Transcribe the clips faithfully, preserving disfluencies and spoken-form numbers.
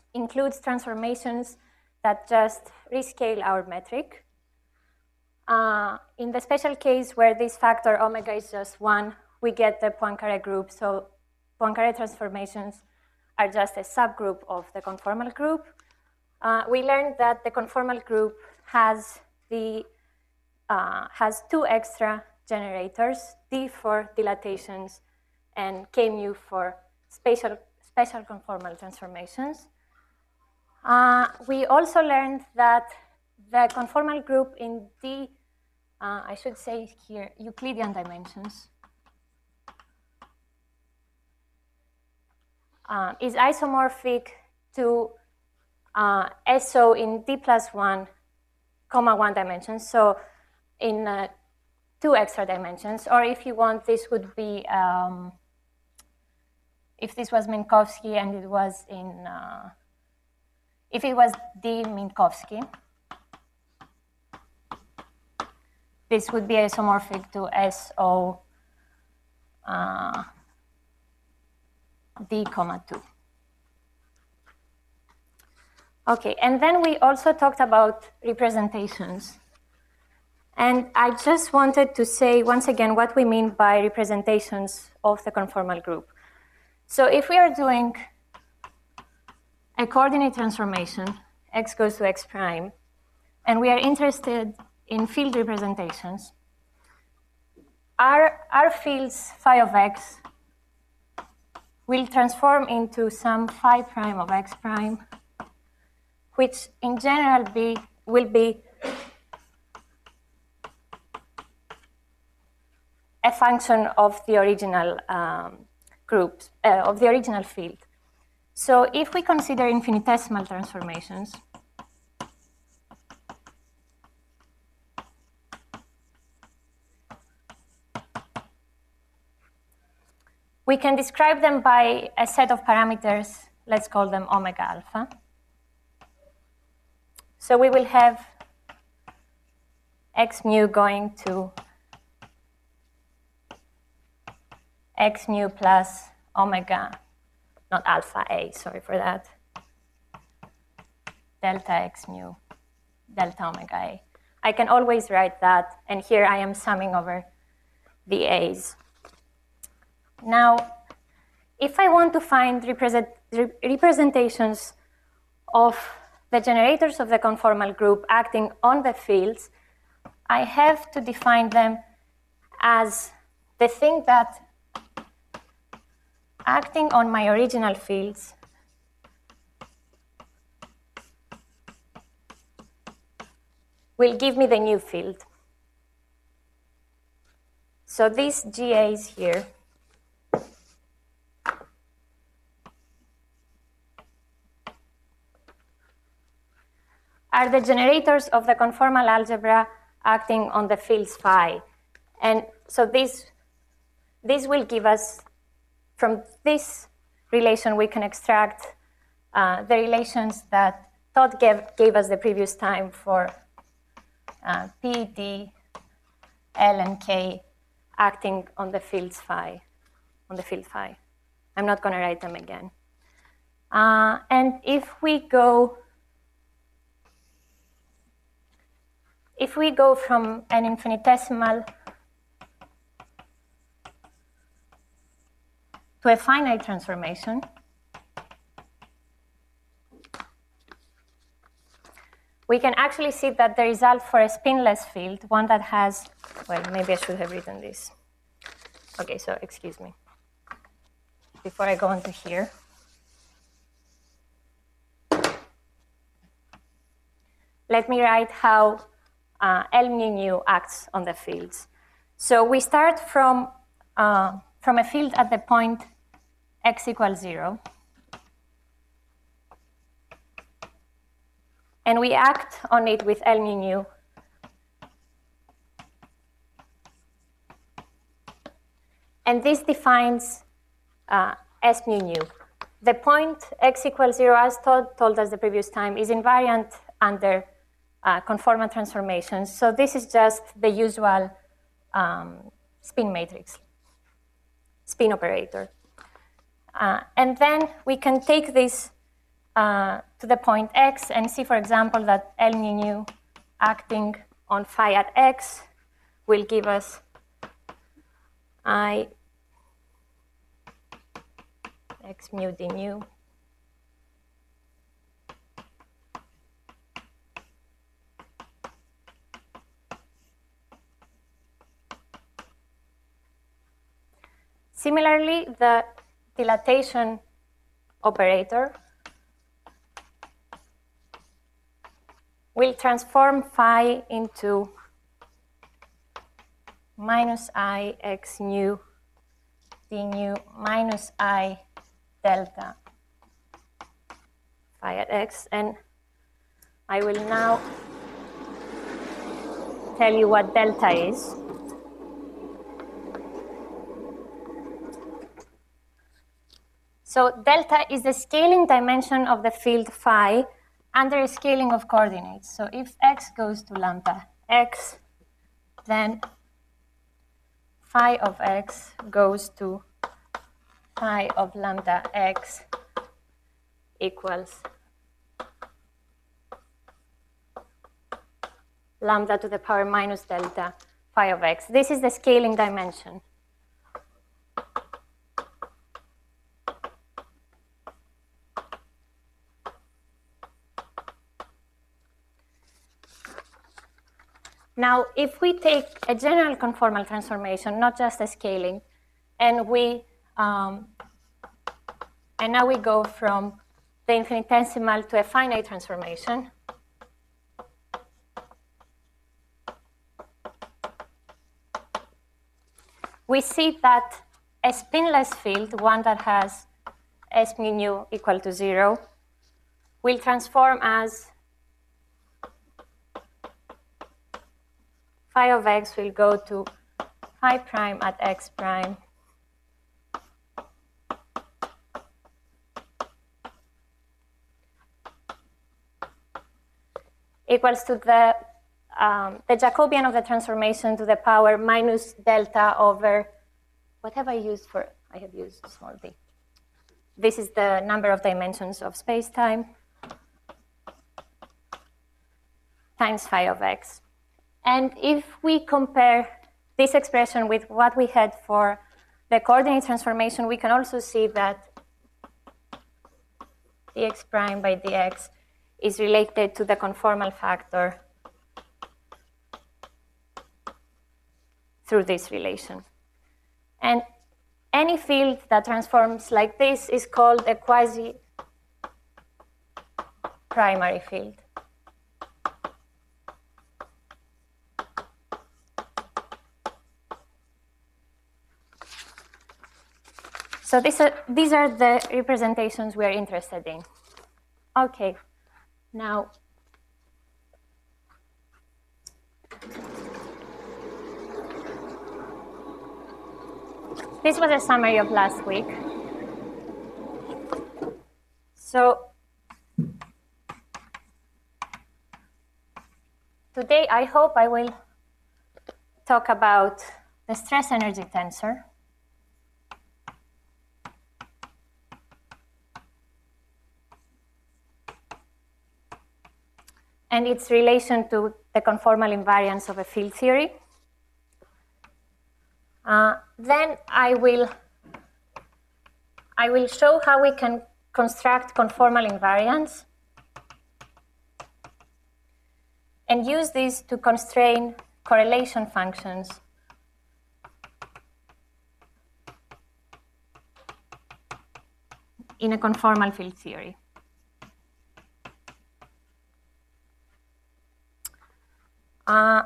includes transformations that just rescale our metric. Uh, in the special case where this factor omega is just one, we get the Poincaré group. So Poincaré transformations are just a subgroup of the conformal group. Uh, we learned that the conformal group has the uh, has two extra generators, D for dilatations and K mu for spatial, special conformal transformations. Uh, we also learned that the conformal group in D, uh, I should say here, Euclidean dimensions, uh, is isomorphic to uh, S O in D plus one, comma one dimensions. So in uh, two extra dimensions, or if you want, this would be, um, if this was Minkowski and it was in, uh, if it was D Minkowski, this would be isomorphic to S O uh, D comma two. Okay, and then we also talked about representations. And I just wanted to say once again what we mean by representations of the conformal group. So if we are doing a coordinate transformation, x goes to x prime, and we are interested in field representations, our, our fields phi of x will transform into some phi prime of x prime, which in general be, will be a function of the original um, group, uh, of the original field. So if we consider infinitesimal transformations, we can describe them by a set of parameters. Let's call them omega alpha. So we will have x mu going to x mu plus omega, not alpha a, sorry for that, delta x mu, delta omega a. I can always write that, and here I am summing over the a's. Now, if I want to find represent, re representations of the generators of the conformal group acting on the fields, I have to define them as the thing that acting on my original fields will give me the new field. So these G As here are the generators of the conformal algebra acting on the fields phi. And so this, this will give us, from this relation, we can extract uh, the relations that Todd gave, gave us the previous time for uh, P, D, L, and K acting on the fields phi, on the field phi. I'm not going to write them again. Uh, and if we go, if we go from an infinitesimal to a finite transformation, we can actually see that the result for a spinless field, one that has, well, maybe I should have written this. Okay, so excuse me. Before I go on to here. Let me write how uh, L mu nu acts on the fields. So we start from uh, from a field at the point x equals zero. And we act on it with L mu nu. And this defines uh, S mu nu. The point x equals zero, as Todd told us the previous time, is invariant under uh, conformal transformations. So this is just the usual um, spin matrix, spin operator. Uh, and then we can take this uh, to the point x and see, for example, that L mu nu acting on phi at x will give us I x mu d mu Similarly, the dilatation operator will transform phi into minus I x nu d nu minus I delta phi at x. And I will now tell you what delta is. So delta is the scaling dimension of the field phi under a scaling of coordinates. So if x goes to lambda x, then phi of x goes to phi of lambda x equals lambda to the power minus delta phi of x. This is the scaling dimension. Now, if we take a general conformal transformation, not just a scaling, and we um, and now we go from the infinitesimal to a finite transformation, we see that a spinless field, one that has S mu nu equal to zero, will transform as phi of x will go to phi prime at x prime equals to the, um, the Jacobian of the transformation to the power minus delta over, what have I used for, I have used small d. This is the number of dimensions of space-time times phi of x. And if we compare this expression with what we had for the coordinate transformation, we can also see that dx prime by dx is related to the conformal factor through this relation. And any field that transforms like this is called a quasi-primary field. So these are, these are the representations we are interested in. Okay, now this was a summary of last week. So today I hope I will talk about the stress energy tensor. And its relation to the conformal invariance of a field theory. Uh, then I will, I will show how we can construct conformal invariance and use this to constrain correlation functions in a conformal field theory. Uh,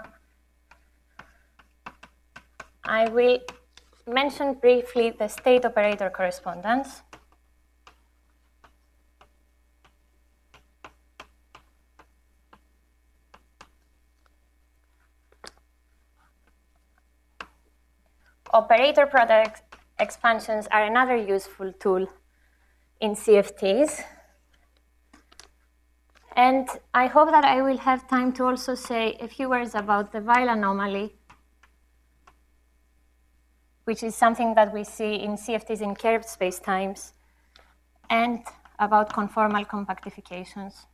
I will mention briefly the state operator correspondence. Operator product expansions are another useful tool in C F Ts. And I hope that I will have time to also say a few words about the Weyl anomaly, which is something that we see in C F Ts in curved spacetimes, and about conformal compactifications.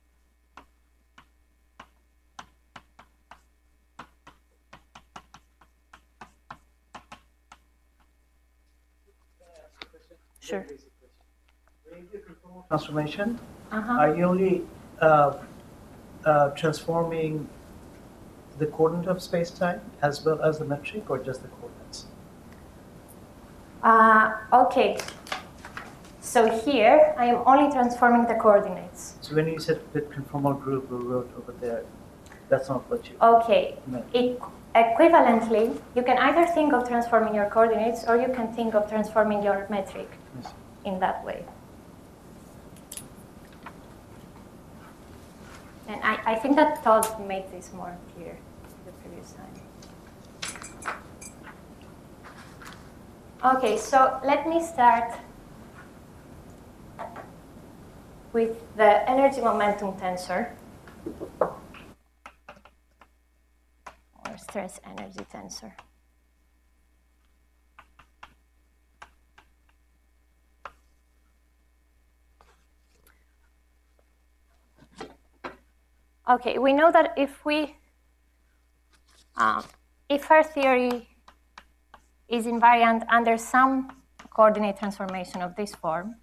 Sure. When you do conformal transformation, Uh-huh. are you only uh, uh, transforming the coordinate of space-time as well as the metric, or just the coordinates? Uh, okay. So here, I am only transforming the coordinates. So when you said with conformal group we wrote over there, that's not what you Okay. meant. It, equivalently, you can either think of transforming your coordinates or you can think of transforming your metric Yes. in that way. And I, I think that Todd made this more clear the previous time. Okay, so let me start with the energy momentum tensor, or stress energy tensor. Okay, we know that if we, uh, if our theory is invariant under some coordinate transformation of this form,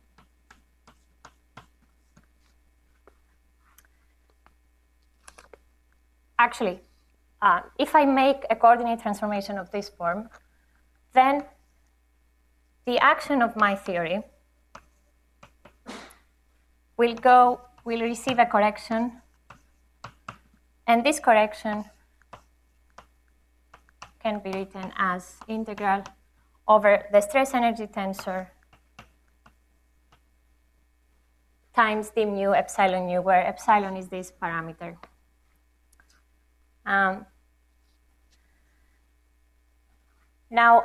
actually, uh, if I make a coordinate transformation of this form, then the action of my theory will go, will receive a correction, and this correction can be written as integral over the stress energy tensor times d mu epsilon nu, where epsilon is this parameter. Um, now,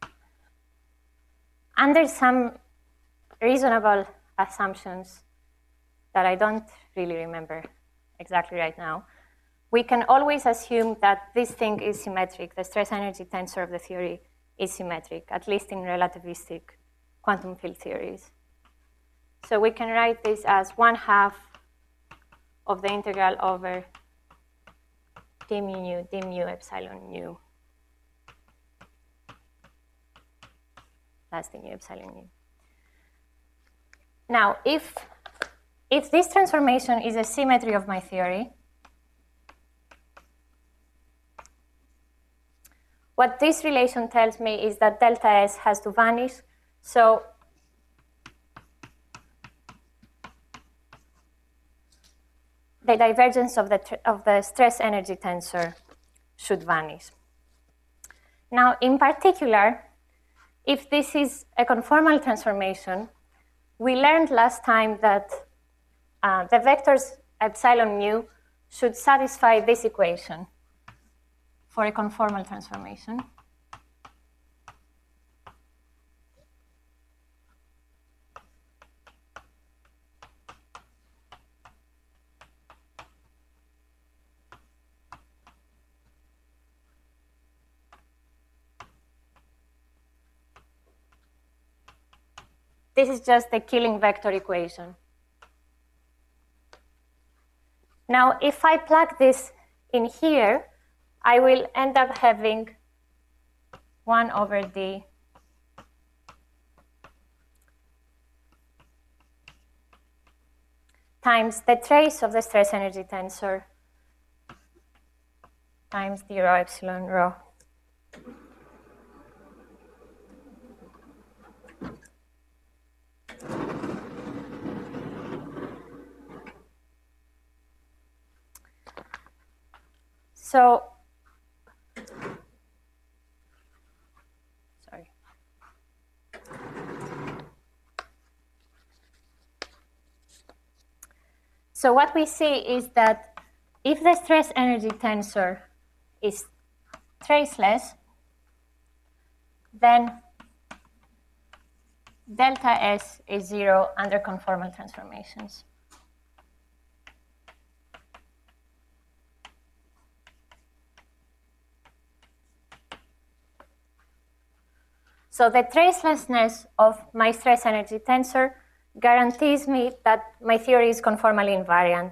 under some reasonable assumptions that I don't really remember exactly right now, we can always assume that this thing is symmetric. The stress energy tensor of the theory is symmetric, at least in relativistic quantum field theories. So we can write this as one half of the integral over d mu nu, d mu epsilon nu. That's d mu epsilon nu. Now, if, if this transformation is a symmetry of my theory, what this relation tells me is that delta S has to vanish. So the divergence of the, of the stress energy tensor should vanish. Now, in particular, if this is a conformal transformation, we learned last time that uh, the vectors epsilon mu should satisfy this equation for a conformal transformation. This is just the killing vector equation. Now, if I plug this in here, I will end up having one over d times the trace of the stress energy tensor times d rho epsilon rho. So, sorry. So what we see is that if the stress energy tensor is traceless, then delta S is zero under conformal transformations. So the tracelessness of my stress energy tensor guarantees me that my theory is conformally invariant.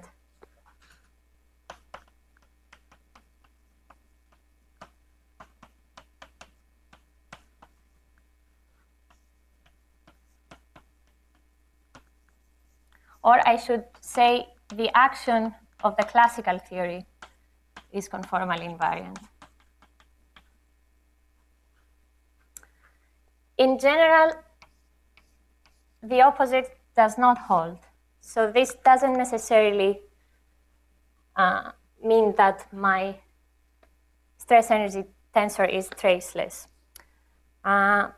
Or I should say the action of the classical theory is conformally invariant. In general, the opposite does not hold. So this doesn't necessarily uh, mean that my stress energy tensor is traceless. Uh,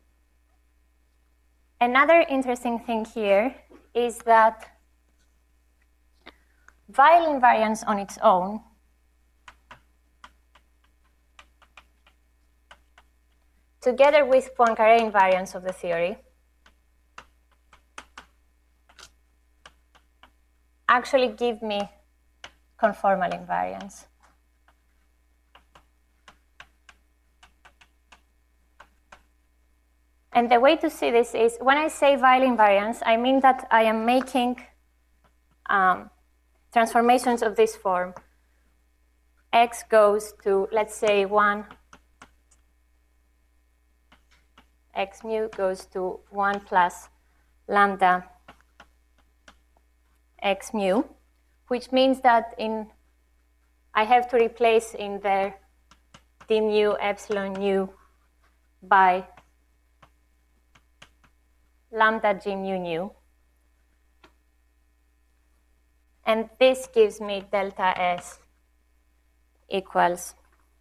another interesting thing here is that Weyl invariance on its own together with Poincaré invariance of the theory actually give me conformal invariance. And the way to see this is, when I say Weyl invariance, I mean that I am making um, transformations of this form. X goes to, let's say, one. X mu goes to one plus lambda x mu, which means that in I have to replace in there d mu epsilon nu by lambda g mu nu. And this gives me delta S equals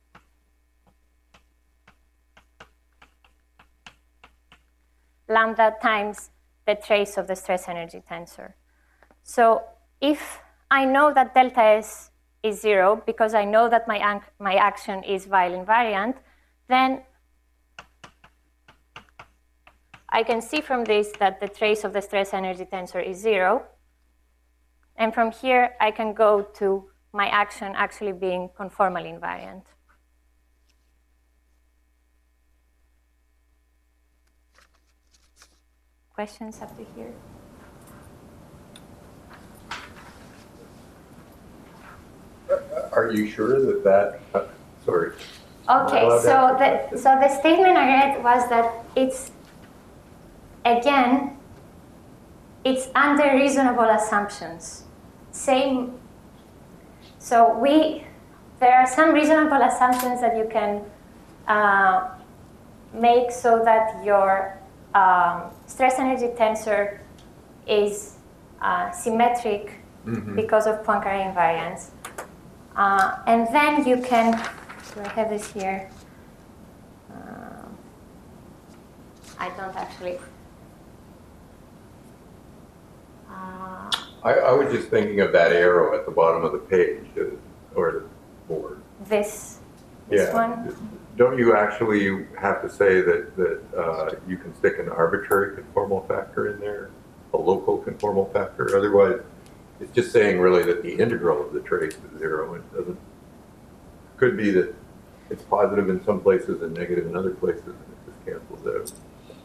lambda times the trace of the stress energy tensor. So if I know that delta S is zero, because I know that my, my action is Weyl invariant, then I can see from this that the trace of the stress energy tensor is zero. And from here, I can go to my action actually being conformally invariant. Questions up to here? Are you sure that that, uh, sorry. Okay, so the, so the statement I read was that it's, again, it's under reasonable assumptions. Same, so we, there are some reasonable assumptions that you can uh, make so that your um, stress energy tensor is uh, symmetric mm-hmm. because of Poincaré invariance. Uh, and then you can, do I have this here? Uh, I don't actually. Uh, I, I was just thinking of that arrow at the bottom of the page, uh, or the board. This, this yeah. one? Don't you actually have to say that, that uh, you can stick an arbitrary conformal factor in there, a local conformal factor? Otherwise, it's just saying really that the integral of the trace is zero. It doesn't, could be that it's positive in some places and negative in other places, and it just cancels out.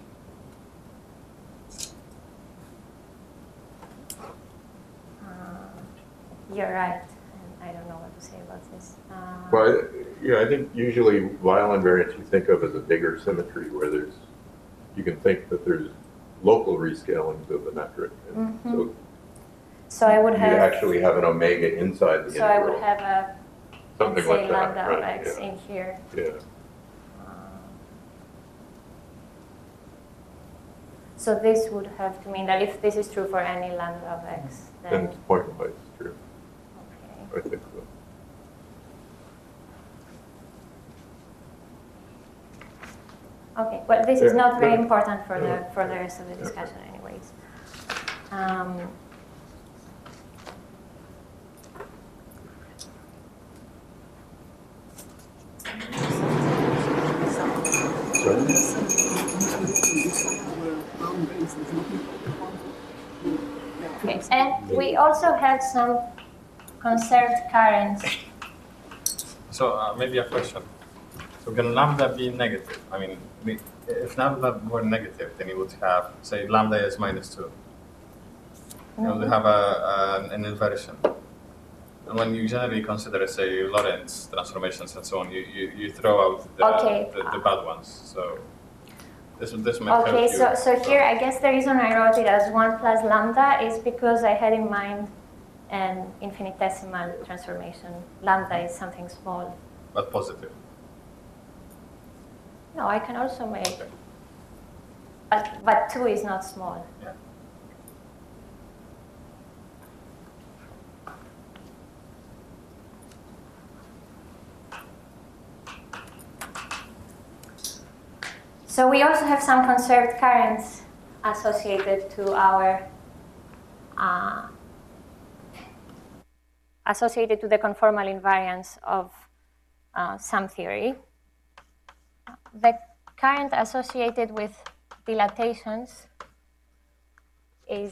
Uh, you're right. I don't know what to say about this. Uh, well, yeah, I think usually Weyl invariance you think of as a bigger symmetry where there's, you can think that there's local rescalings of the metric. And mm-hmm. so So I would have. You actually have an omega inside the so integral. So I would have a something say like that, lambda of right, x yeah. in here. Yeah. Uh, so this would have to mean that if this is true for any lambda of x, then. Then it's pointwise true. Okay. I think so. Okay. Well, this yeah. is not very yeah. important for yeah. the for the rest of the discussion, anyways. Um, Okay, and we also have some conserved currents. So uh, maybe a question. So can lambda be negative? I mean, if lambda were negative, then you would have, say, lambda is minus two. you know, they have a, a, an inversion. And when you generally consider, say, Lorentz transformations and so on, you, you, you throw out the, Okay. the, the bad ones. So this, this might Okay, help you. so, so here I guess the reason I wrote it as one plus lambda is because I had in mind an infinitesimal transformation. Lambda is something small. But positive. No, I can also make, but, but two is not small. Yeah. So we also have some conserved currents associated to our, uh, associated to the conformal invariance of uh, some theory. The current associated with dilatations is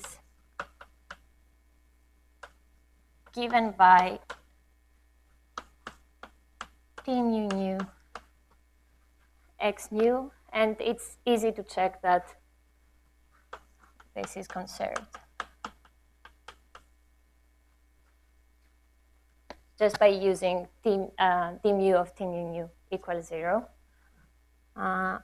given by T mu nu x nu, and it's easy to check that this is conserved just by using d, uh, d mu of T mu nu equals zero. Uh,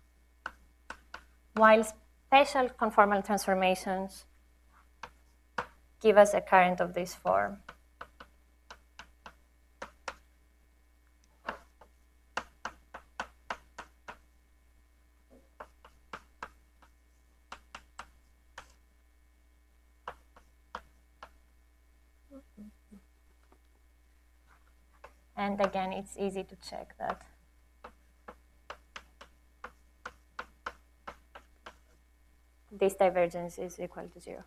while special conformal transformations give us a current of this form. And again, it's easy to check that. This divergence is equal to zero.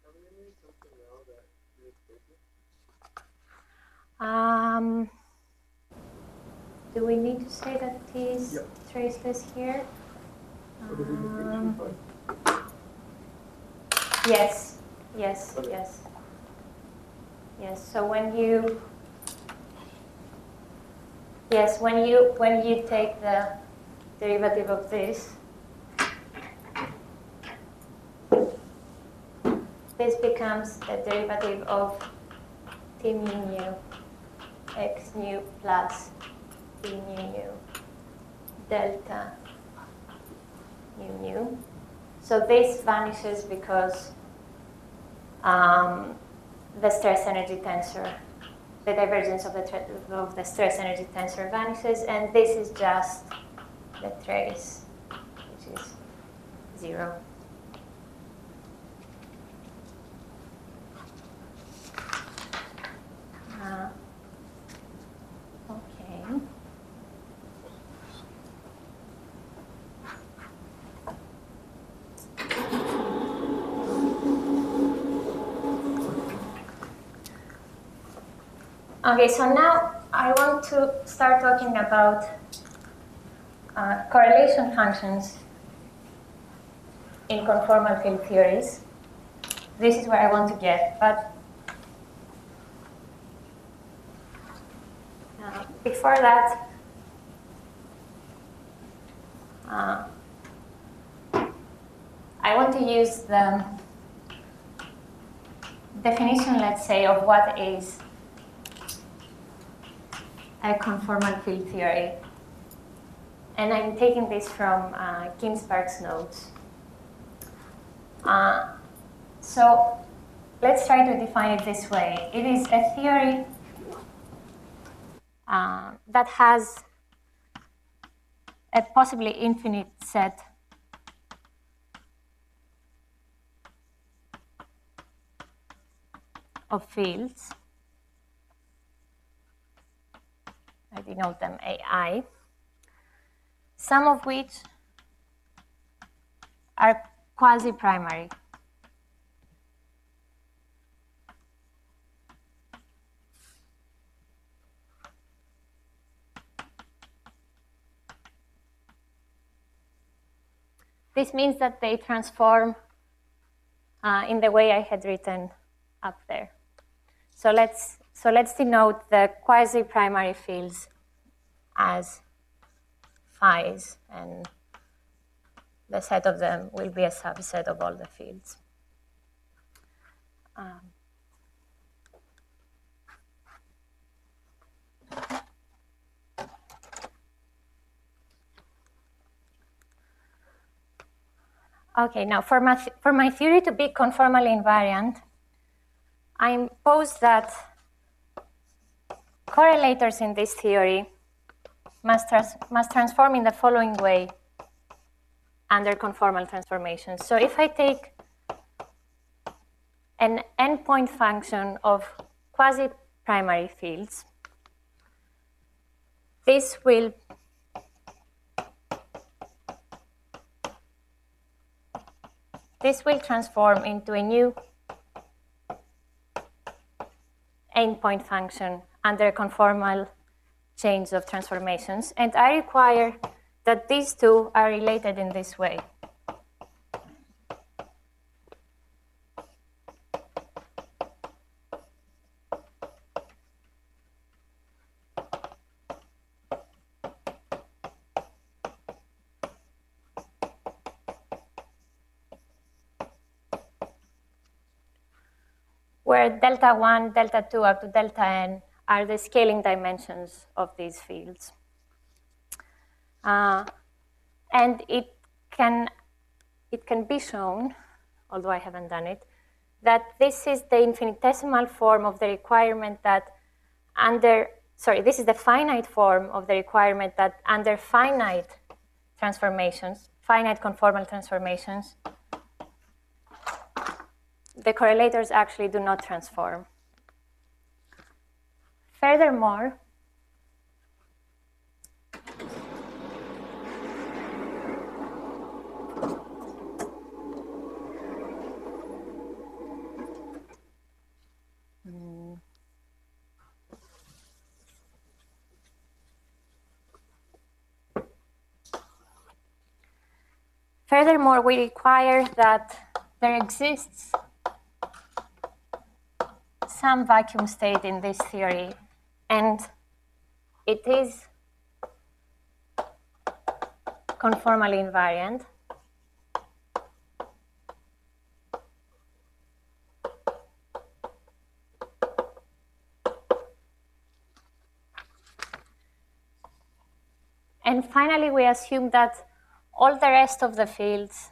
Um, do we need to say that T is yep. traceless here? Um, yes, yes, okay. yes. Yes, so when you Yes, when you when you take the derivative of this, this becomes the derivative of T mu nu x nu plus T mu nu delta mu nu. So this vanishes because um, the stress energy tensor, the divergence of the, of the stress energy tensor vanishes, and this is just the trace, which is zero. Uh, okay. Okay, so now I want to start talking about uh, correlation functions in conformal field theories. This is where I want to get, but uh, before that, uh, I want to use the definition, let's say, of what is a conformal field theory. And I'm taking this from uh, Ginsberg's notes. Uh, so let's try to define it this way. It is a theory uh, that has a possibly infinite set of fields. I denote them A I, some of which are quasi-primary. This means that they transform uh, in the way I had written up there. So let's So let's denote the quasi-primary fields as phi's, and the set of them will be a subset of all the fields. Um, okay, now for my, for my theory to be conformally invariant, I impose that correlators in this theory must, trans must transform in the following way under conformal transformations. So if I take an endpoint function of quasi-primary fields, this will this will transform into a new endpoint function under conformal chains of transformations, and I require that these two are related in this way. Where delta one, delta two up to delta n are the scaling dimensions of these fields. Uh, and it can, it can be shown, although I haven't done it, that this is the infinitesimal form of the requirement that under, sorry, this is the finite form of the requirement that under finite transformations, finite conformal transformations, the correlators actually do not transform. Furthermore, Furthermore, we require that there exists some vacuum state in this theory, and it is conformally invariant. And finally, we assume that all the rest of the fields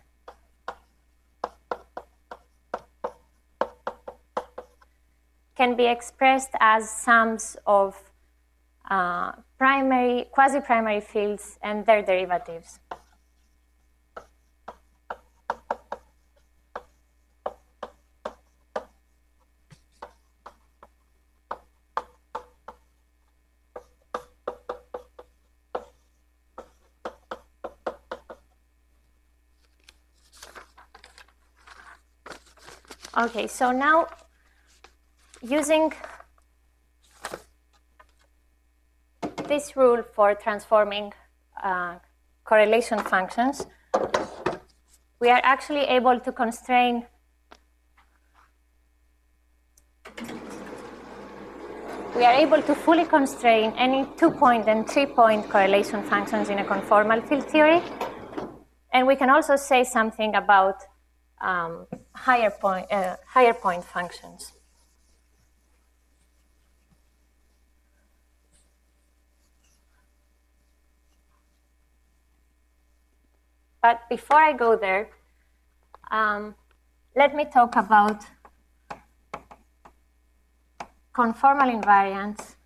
can be expressed as sums of uh, primary, quasi-primary fields and their derivatives. Okay, so now using this rule for transforming uh, correlation functions, we are actually able to constrain we are able to fully constrain any two-point and three-point correlation functions in a conformal field theory. And we can also say something about um, higher point, uh, higher point functions. But before I go there, um, let me talk about conformal invariants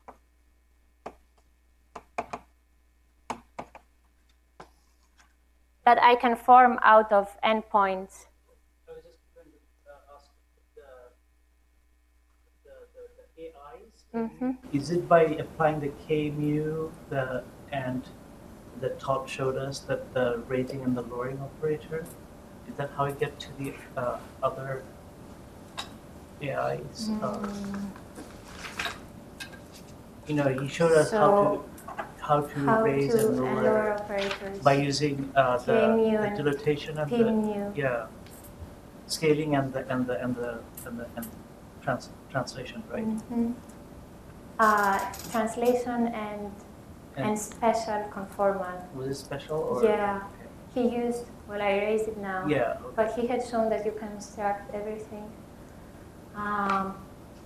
that I can form out of endpoints. I was just going to uh, ask the, the, the, the A Is. Mm-hmm. Is it by applying the K mu the and that Todd showed us, that the raising and the lowering operator? Is that how we get to the uh, other A Is? Mm. Uh, you know, he showed us so how to how to how raise to and lower, lower operators by using uh, the, the dilatation and the mu. yeah scaling and the and the and the and the and trans, translation, right? Mm-hmm. uh, translation and, and and special conformal. Was it special or? Yeah, okay. He used. Well, I erased it now. Yeah. Okay. But he had shown that you can extract everything. Um,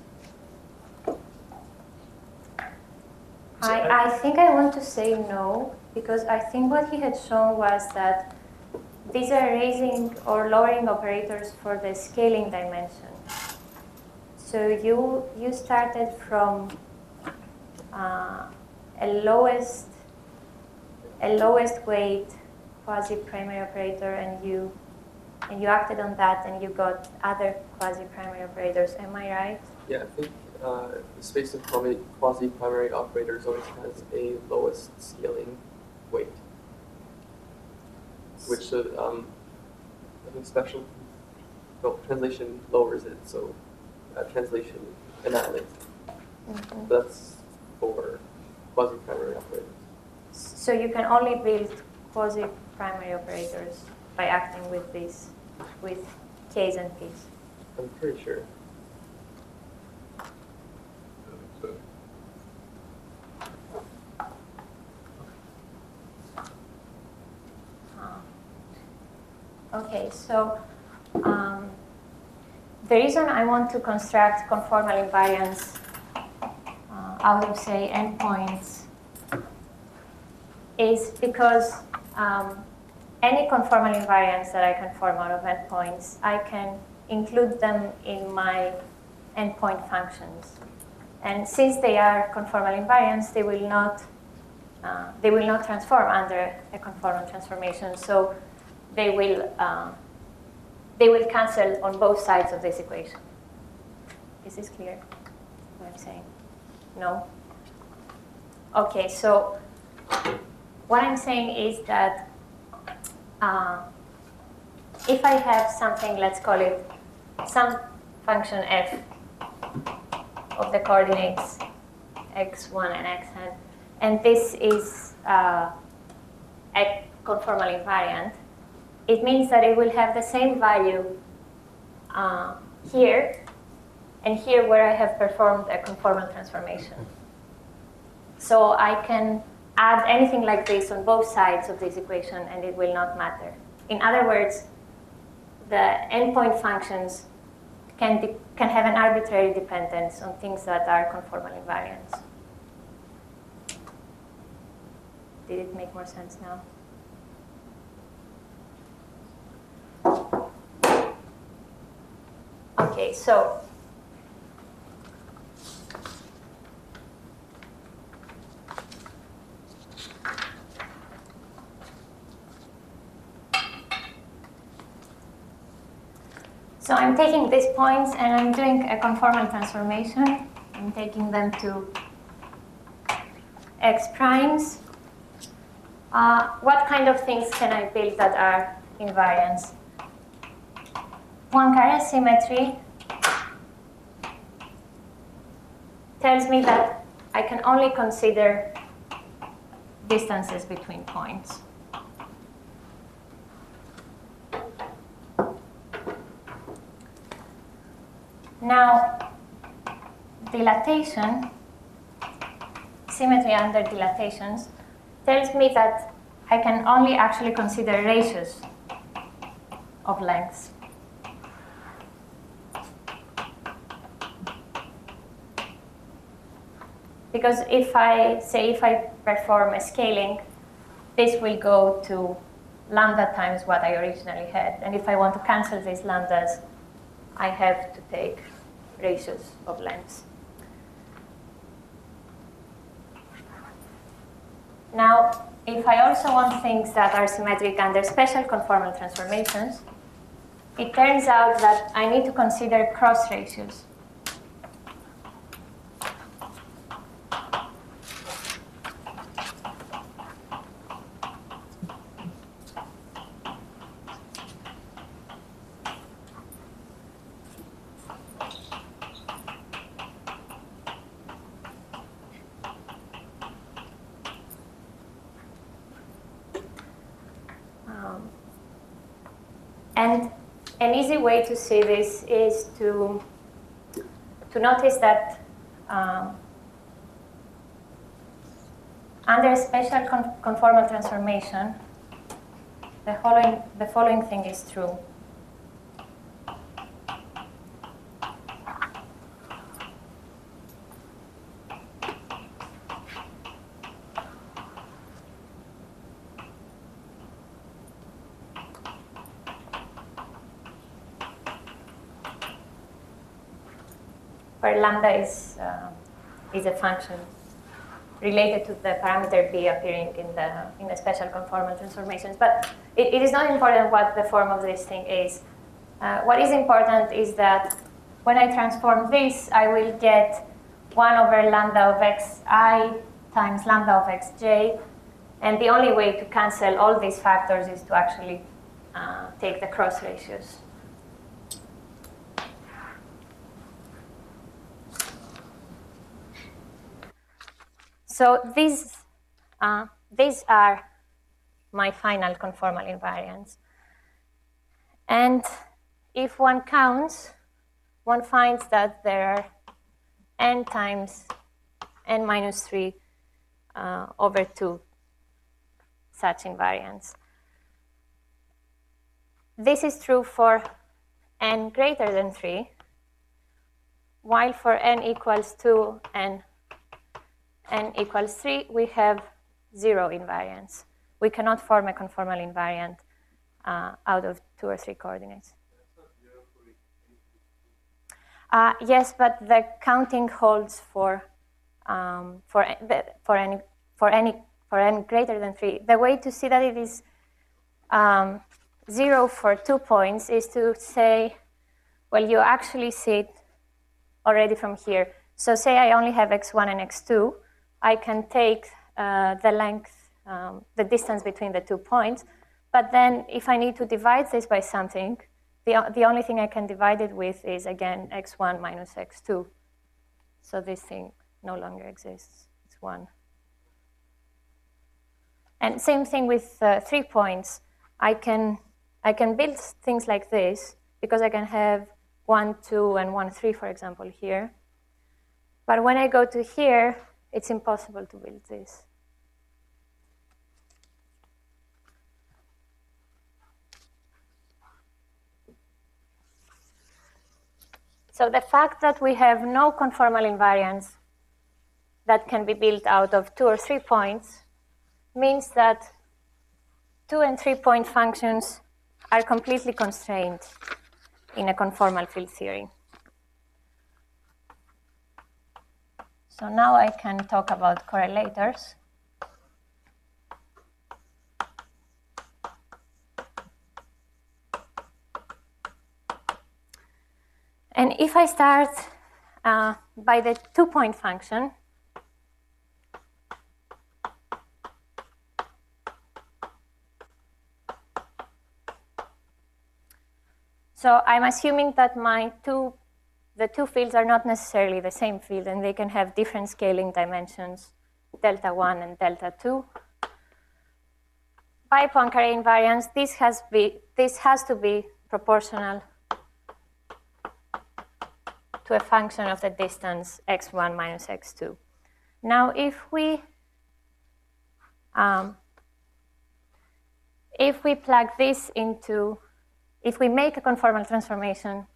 I, I think I want to say no, because I think what he had shown was that these are raising or lowering operators for the scaling dimension. So you, you started from uh, a lowest a lowest weight quasi-primary operator, and you and you acted on that, and you got other quasi-primary operators. Am I right? Yeah, I think uh, the space of quasi-primary operators always has a lowest scaling weight, which uh, um, I think special no, translation lowers it, so uh, translation annihilates it. Mm-hmm. That's for quasi-primary operators. So you can only build quasi-primary operators by acting with these, with K's and P's. I'm pretty sure. Okay, so um, the reason I want to construct conformal invariants uh, out of, say, endpoints is because um, any conformal invariants that I can form out of endpoints, I can include them in my endpoint functions. And since they are conformal invariants, they will not uh, they will not transform under a conformal transformation. So they will uh, they will cancel on both sides of this equation. Is this clear? What I'm saying? No? Okay, so what I'm saying is that uh, if I have something, let's call it some function f of the coordinates x one and xn, and this is uh, a conformal invariant, it means that it will have the same value uh, here and here where I have performed a conformal transformation. So I can add anything like this on both sides of this equation and it will not matter. In other words, the endpoint functions can, de can have an arbitrary dependence on things that are conformal invariants. Did it make more sense now? Okay, so So I'm taking these points and I'm doing a conformal transformation. I'm taking them to x primes. Uh, what kind of things can I build that are invariants? Poincare symmetry tells me that I can only consider distances between points. Now, dilatation, symmetry under dilatations, tells me that I can only actually consider ratios of lengths. Because if I say if I perform a scaling, this will go to lambda times what I originally had. And if I want to cancel these lambdas, I have to take ratios of lengths. Now, if I also want things that are symmetric under special conformal transformations, it turns out that I need to consider cross ratios. And an easy way to see this is to, to notice that um, under a special con conformal transformation, the following, the following thing is true. where lambda is, uh, is a function related to the parameter b appearing in the, in the special conformal transformations. But it, it is not important what the form of this thing is. Uh, what is important is that when I transform this, I will get one over lambda of xi times lambda of xj. And the only way to cancel all these factors is to actually uh, take the cross ratios. So these, uh, these are my final conformal invariants. And if one counts, one finds that there are n times n minus three uh, over two such invariants. This is true for n greater than three, while for n equals two and n equals three, we have zero invariants. We cannot form a conformal invariant uh, out of two or three coordinates. Uh, yes, but the counting holds for um, for the, for any for any for n greater than three. The way to see that it is um, zero for two points is to say, well, you actually see it already from here. So say I only have x one and x two. I can take uh, the length, um, the distance between the two points. But then if I need to divide this by something, the, the only thing I can divide it with is, again, x one minus x two. So this thing no longer exists. It's one. And same thing with uh, three points. I can, I can build things like this because I can have one, two, and one, three, for example, here. But when I go to here, it's impossible to build this. So the fact that we have no conformal invariants that can be built out of two or three points means that two and three point functions are completely constrained in a conformal field theory. So now I can talk about correlators. And if I start uh, by the two-point function, so I'm assuming that my two the two fields are not necessarily the same field, and they can have different scaling dimensions, delta one and delta two. By Poincare invariance, this has, be, this has to be proportional to a function of the distance x one minus x two. Now, if we um, if we plug this into, if we make a conformal transformation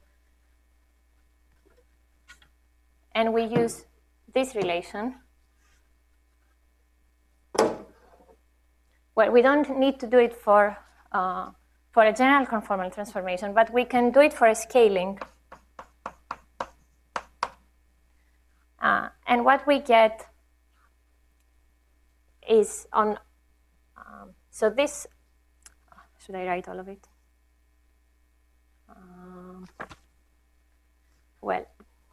and we use this relation, well, we don't need to do it for, uh, for a general conformal transformation, but we can do it for a scaling. Uh, and what we get is on, um, so this, should I write all of it? Um, well,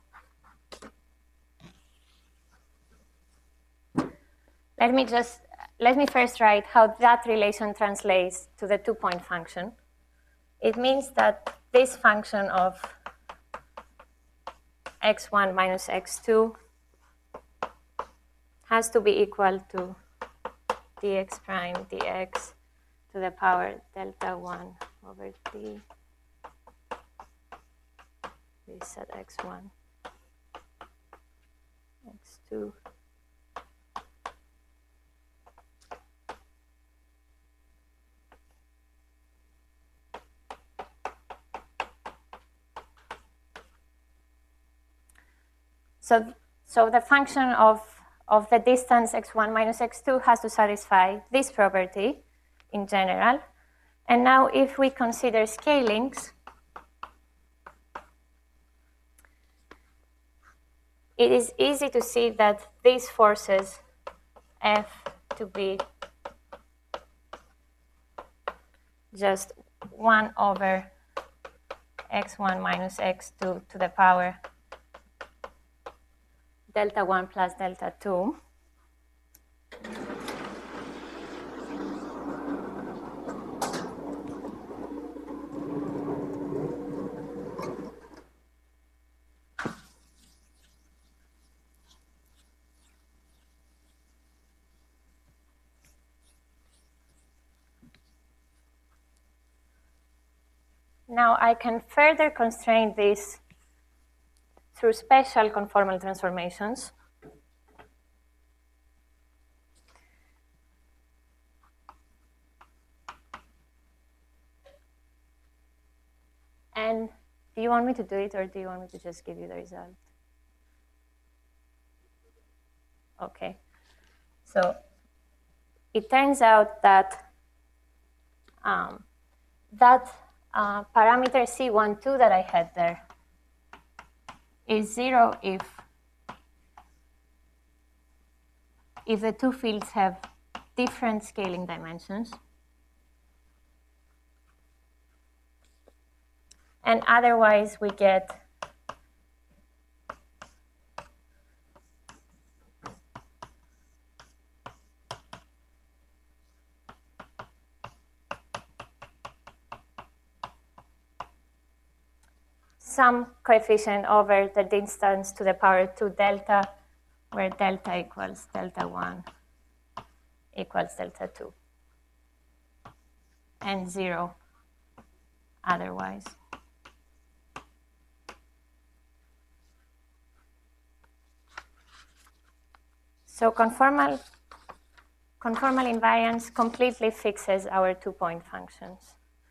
Let me just, let me first write how that relation translates to the two-point function. It means that this function of x one minus x two has to be equal to dx prime dx to the power delta one over d this at x one, x two. So, so the function of, of the distance x one minus x two has to satisfy this property in general. And now if we consider scalings, it is easy to see that this forces f to be just one over x one minus x two to the power delta one plus delta two. Now I can further constrain this through special conformal transformations. And do you want me to do it, or do you want me to just give you the result? Okay. So it turns out that um, that uh, parameter C one two that I had there is zero if if the two fields have different scaling dimensions. And otherwise, we get some coefficient over the distance to the power two delta, where delta equals delta one equals delta two, and zero otherwise. So conformal, conformal invariance completely fixes our two-point functions.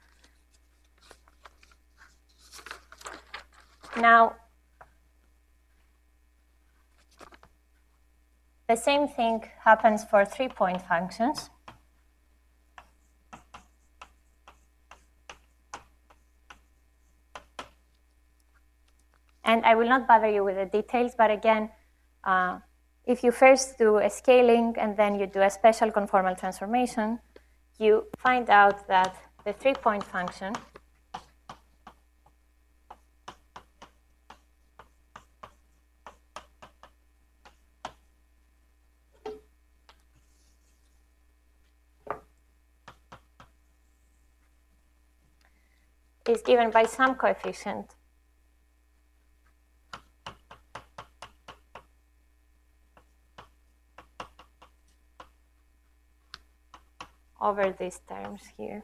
Now, the same thing happens for three-point functions. And I will not bother you with the details, but again, uh, if you first do a scaling and then you do a special conformal transformation, you find out that the three-point function is given by some coefficient over these terms here.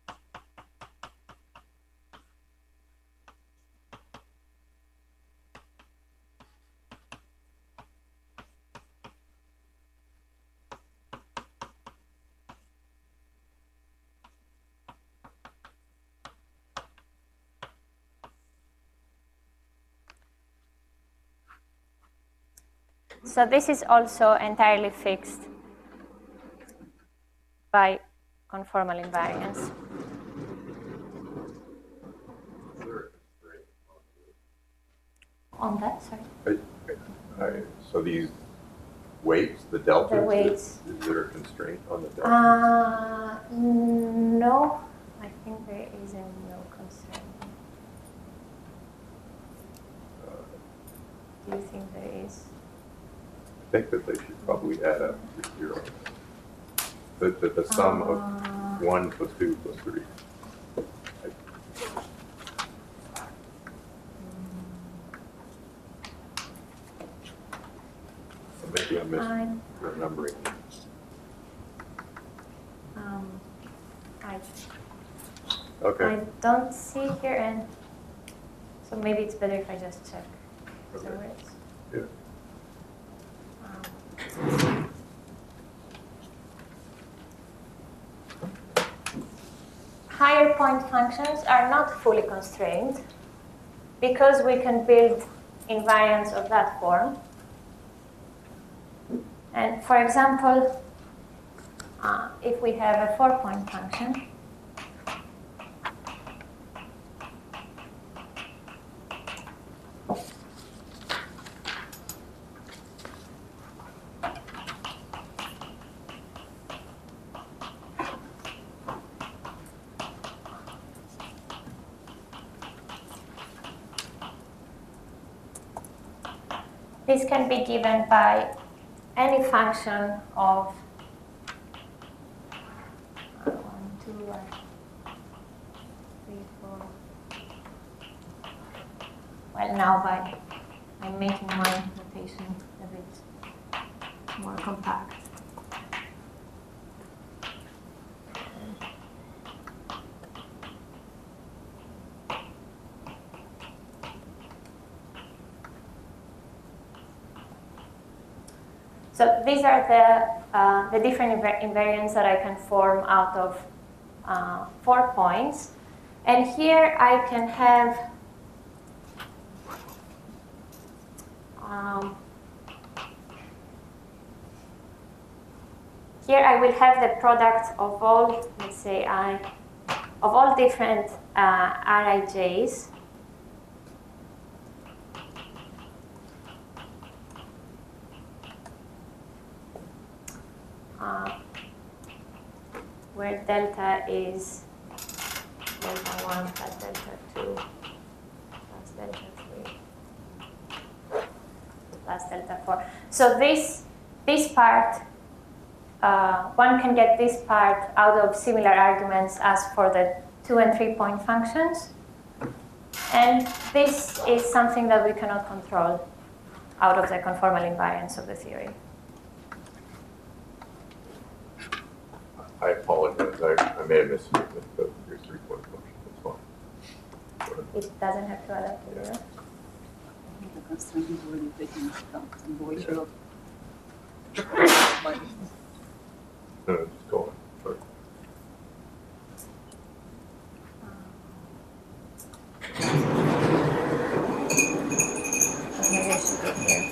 So this is also entirely fixed by conformal invariance. On that, sorry. I, I, so these weights, the deltas, The weights. Is, is there a constraint on the delta? Uh, no, I think there is no constraint. Uh, Do you think there is? I think that they should probably add up to zero. The, the, the sum Uh, of one plus two plus three. So maybe I'm I'm- misremembering. Um, I, Okay. I don't see here, and so maybe it's better if I just check. Is that Okay. where it's? Yeah. Um, higher point functions are not fully constrained because we can build invariants of that form. And for example, uh, if we have a four-point function, this can be given by any function of uh, one, two, uh, three, four. Well, now by I'm making my notation a bit more compact. So these are the, uh, the different inv invariants that I can form out of uh, four points. And here I can have um, here I will have the product of all, let's say I, of all different uh, R I Js. Uh, where delta is delta one plus delta two plus delta three plus delta four. So this, this part, uh, one can get this part out of similar arguments as for the two and three point functions. And this is something that we cannot control out of the conformal invariance of the theory. I apologize. I, I may have missed it, but your three-point function is fine. It doesn't have to add up to zero. The constraint is already taken into account, and the way Yeah. you No, no, just go on. Sorry. So maybe I should go here.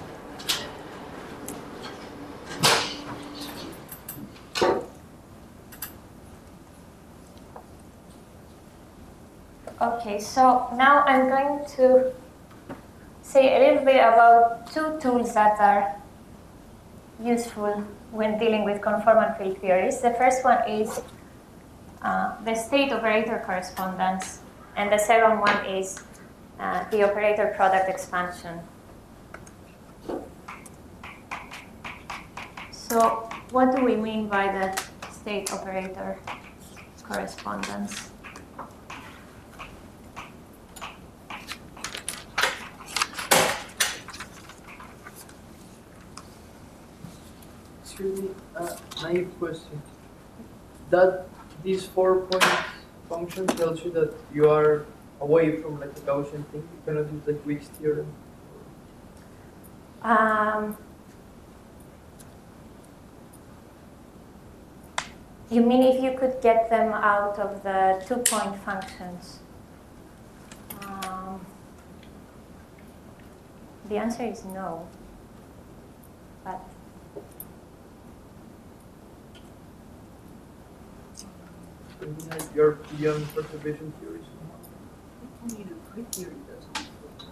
Okay, so now I'm going to say a little bit about two tools that are useful when dealing with conformal field theories. The first one is uh, the state operator correspondence, and the second one is uh, the operator product expansion. So what do we mean by the state operator correspondence? Excuse me, uh, naive question. That these four point function tells you that you are away from like the Gaussian thing. You cannot use like Week's theorem. Um, you mean if you could get them out of the two-point functions? Um, the answer is no. But So you have your beyond perturbation theory somehow. only in a grid theory doesn't.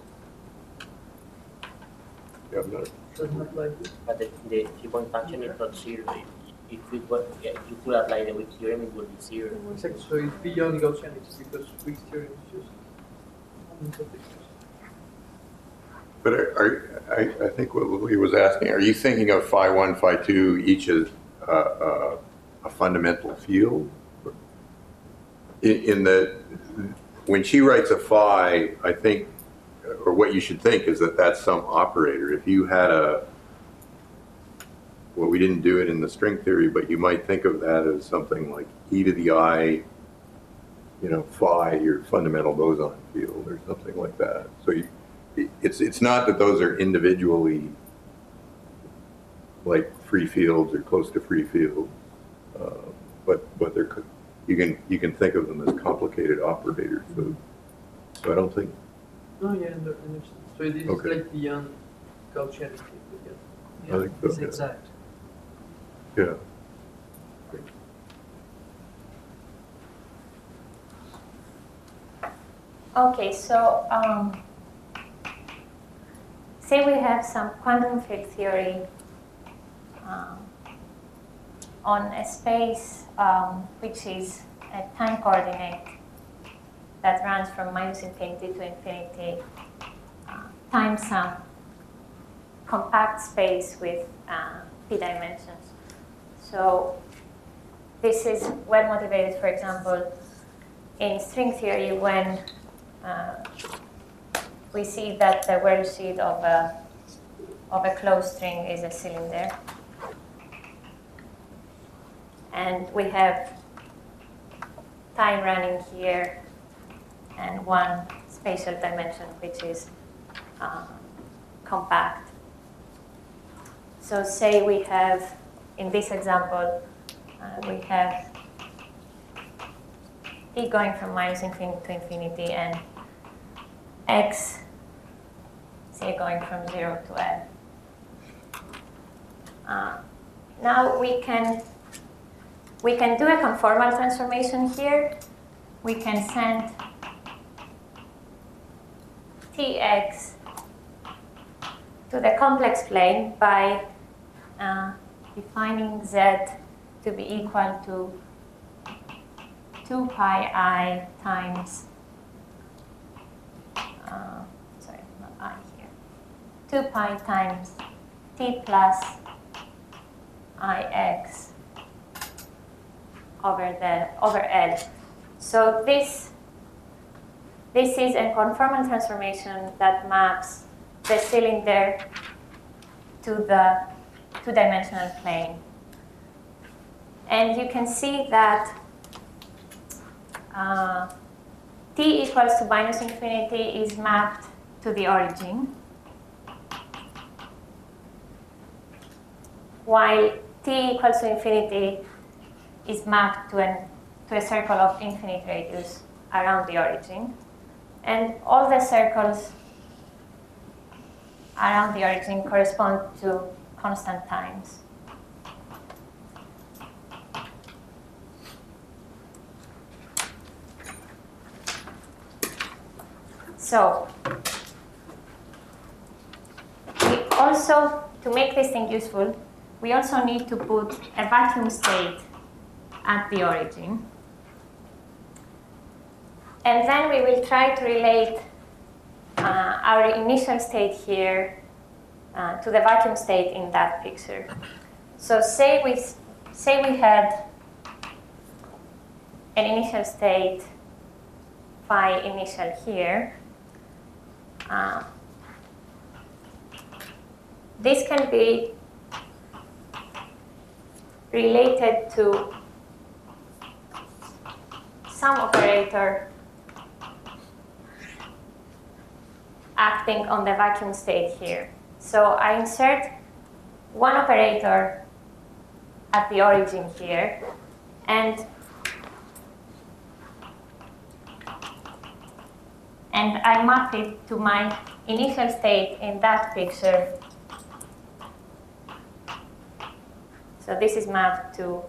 Yeah, I'm not. Does not like it. But the, the three-point function is not zero. If it were, yeah, if you could apply the Weak theorem, it would be zero. Exactly. So it's beyond Gaussianics because Week's theorem is just moments of difference. But are, I, I think what Lee was asking, are you thinking of phi one, phi two, each as uh, uh, a fundamental field? In, in the, when she writes a phi, I think, or what you should think is that that's some operator. If you had a, well, we didn't do it in the string theory, but you might think of that as something like e to the I, you know, phi, your fundamental boson field, or something like that. So you, it's it's not that those are individually like free fields or close to free fields, uh, but but they're you can you can think of them as complicated operators. So, so I don't think. No, yeah, I under- understand. So it is Okay. like beyond Gaussianic. Yeah. I think so, It's yeah. exact. Yeah. okay, so um, say we have some quantum field theory um, on a space um, which is a time coordinate that runs from minus infinity to infinity uh, times some compact space with uh, p dimensions. So this is well motivated, for example, in string theory when uh, we see that the worldsheet of a, of a closed string is a cylinder. And we have time running here and one spatial dimension, which is uh, compact. So say we have, in this example, uh, we have t going from minus infinity to infinity and x, say, going from zero to L. Uh, now we can we can do a conformal transformation here. We can send Tx to the complex plane by uh, defining z to be equal to two pi I times, uh, sorry, not I here, two pi times t plus ix over the over L. So this this is a conformal transformation that maps the cylinder to the two-dimensional plane. And you can see that uh, t equals to minus infinity is mapped to the origin, while t equals to infinity is mapped to, an, to a circle of infinite radius around the origin. And all the circles around the origin correspond to constant times. So we also, to make this thing useful, we also need to put a vacuum state at the origin. And then we will try to relate uh, our initial state here uh, to the vacuum state in that picture. So say we, say we had an initial state phi initial here. Uh, this can be related to some operator acting on the vacuum state here. So I insert one operator at the origin here, and and I map it to my initial state in that picture. So this is mapped to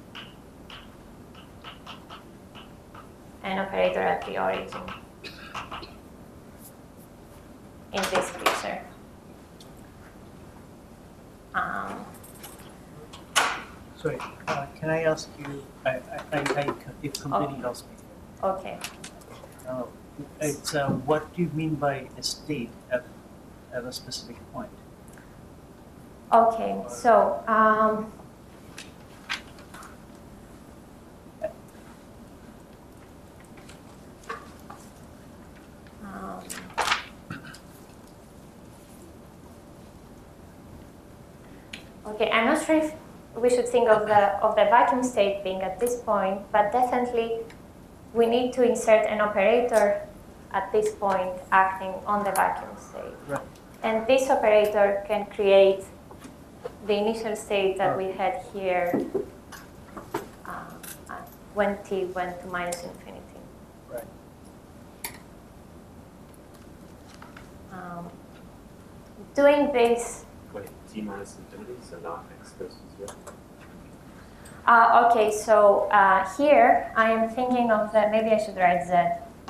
an operator at the origin in this picture. Um, Sorry, uh, can I ask you, I, I, I, I if completely Oh. lost me. okay. Uh, it's, uh, what do you mean by a state at, at a specific point? Okay, so um, um, okay, I'm not sure if we should think of the of the vacuum state being at this point, but definitely we need to insert an operator at this point acting on the vacuum state. Right. And this operator can create the initial state that we had here uh, at when t went to minus infinity. Right. Um, doing this. Wait, t minus infinity, so not x goes to zero? Uh, okay, so uh, here I am thinking of the, maybe I should write z.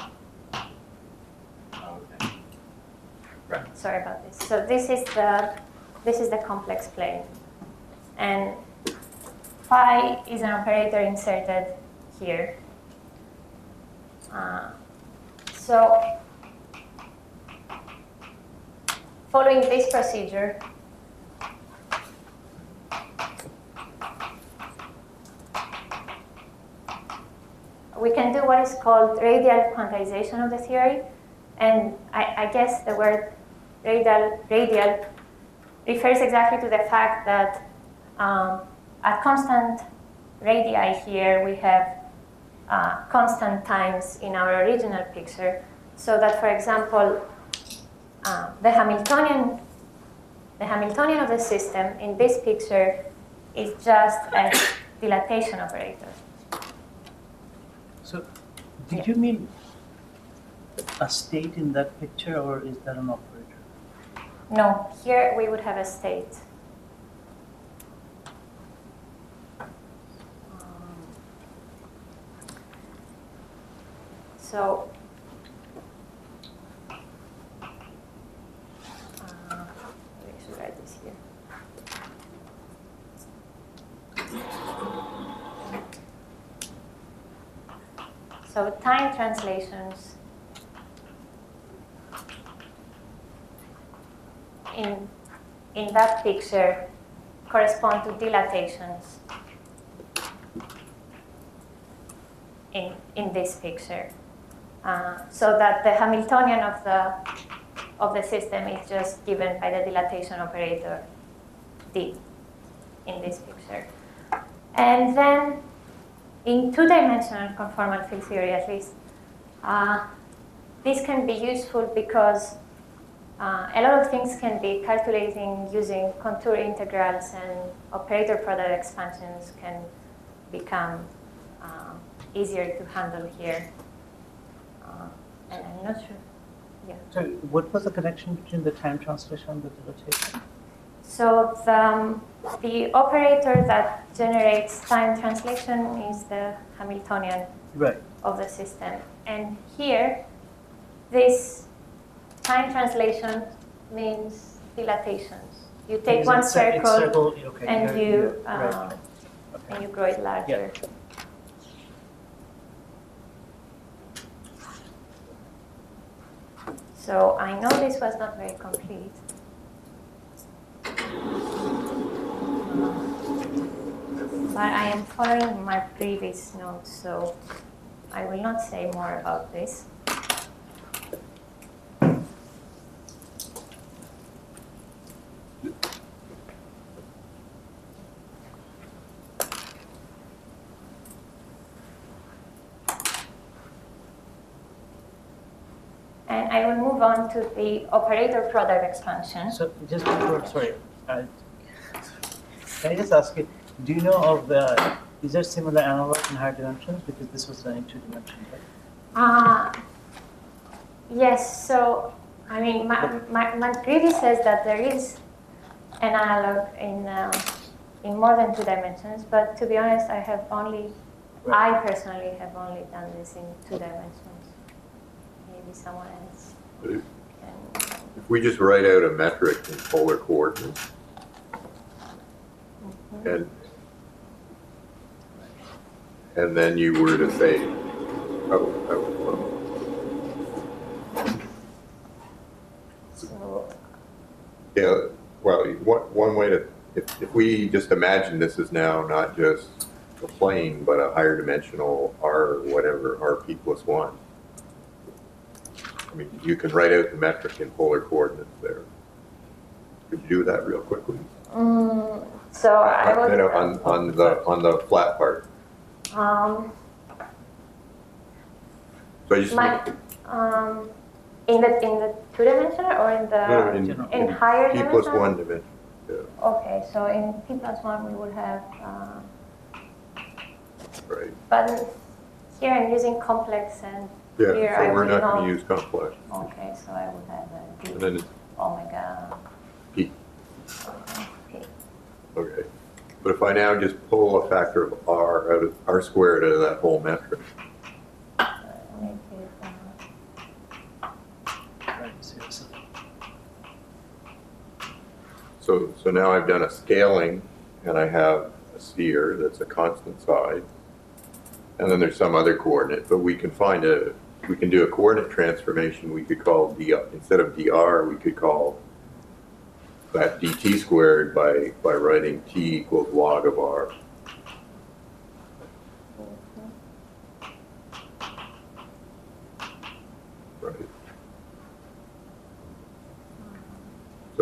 Oh, okay. Right. Sorry about this. So this is the this is the complex plane, and phi is an operator inserted here. Uh, so following this procedure, we can do what is called radial quantization of the theory. And I, I guess the word radial, radial refers exactly to the fact that um, at constant radii here, we have uh, constant times in our original picture. So that, for example, uh, the Hamiltonian, the Hamiltonian of the system in this picture is just a dilatation operator. So, did Yeah. you mean a state in that picture, or is that an operator? No, here we would have a state. Um, so, uh, maybe I should write this here. So time translations in, in that picture correspond to dilatations in, in this picture. Uh, so that the Hamiltonian of the, of the system is just given by the dilatation operator D in this picture. And then in two-dimensional conformal field theory, at least, uh, this can be useful because uh, a lot of things can be calculating using contour integrals, and operator product expansions can become um, easier to handle here. Uh, and I'm not sure. Yeah. So, what was the connection between the time translation and the dilatation? So the, um, the operator that generates time translation is the Hamiltonian Right. of the system. And here, this time translation means dilatations. You take Is one it cir- it's circle, circle, okay, and yeah, you yeah, uh, right. and you grow it larger. Yeah. So I know this was not very complete. But I am following my previous notes, so I will not say more about this. And I will move on to the operator product expansion. So, just before, sorry, uh, can I just ask you, do you know of the, is there similar analog in higher dimensions? Because this was done in two dimensions, right? Uh, yes, so, I mean, my, my, McGreevy says that there is an analog in, uh, in more than two dimensions, but to be honest, I have only, Right. I personally have only done this in two dimensions. Maybe someone else But if, can. if we just write out a metric in polar coordinates, Mhm. and and then you were to say, oh, oh, So, yeah, well, one, one way to, if, if we just imagine this is now not just a plane, but a higher dimensional R, whatever, R P plus one. I mean, you can write out the metric in polar coordinates there. Could you do that real quickly? mm, so I You know, would. on, on the, on the flat part. Um, So I just, my, um, in the in the two dimensional or in the no, no, in, in in higher P dimension? plus one dimension. Yeah, Okay, so in P plus one we would have, uh, right. but here I'm using complex, and Yeah, here I so we're will not know. going to use complex. Okay, so I would have a And D then it's omega P. P. Okay. But if I now just pull a factor of R out of R squared out of that whole metric, So make it, uh, Right, so it's- so, so now I've done a scaling and I have a sphere that's a constant size. And then there's some other coordinate, but we can find a, we can do a coordinate transformation we could call D, instead of dr, we could call that dt squared by, by writing t equals log of r.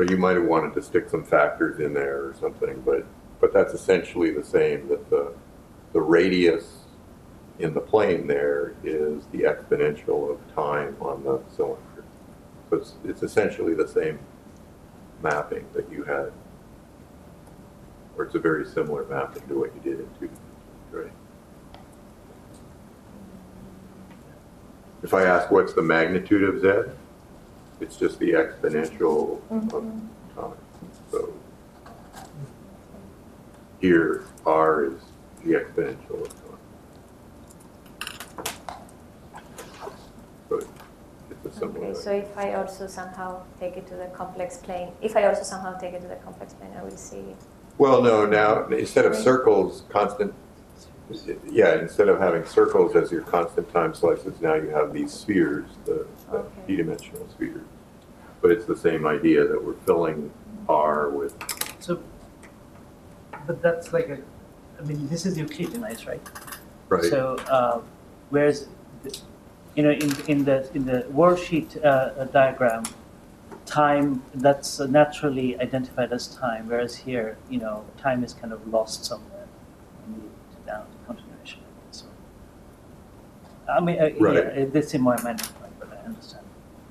So you might have wanted to stick some factors in there or something, but, but that's essentially the same, that the, the radius in the plane there is the exponential of time on the cylinder. So it's, it's essentially the same mapping that you had, or it's a very similar mapping to what you did in two D, right? If I ask what's the magnitude of Z, it's just the exponential Mm-hmm. of time. So here, R is the exponential of time. So it's a similar Okay, thing. so if I also somehow take it to the complex plane, if I also somehow take it to the complex plane, I will see. Well, no, now, instead of circles, constant, yeah, instead of having circles as your constant time slices, now you have these spheres, the, the Okay. d-dimensional spheres. But it's the same idea that we're filling R with, So, but that's like a, I mean, this is Euclidean, right? right? So, uh, whereas, the- you know, in, in the in the worldsheet uh, diagram, time that's naturally identified as time, whereas here, you know, time is kind of lost somewhere and moved down to continuation. So, I mean, uh, Right. yeah, this in my mind, but I understand.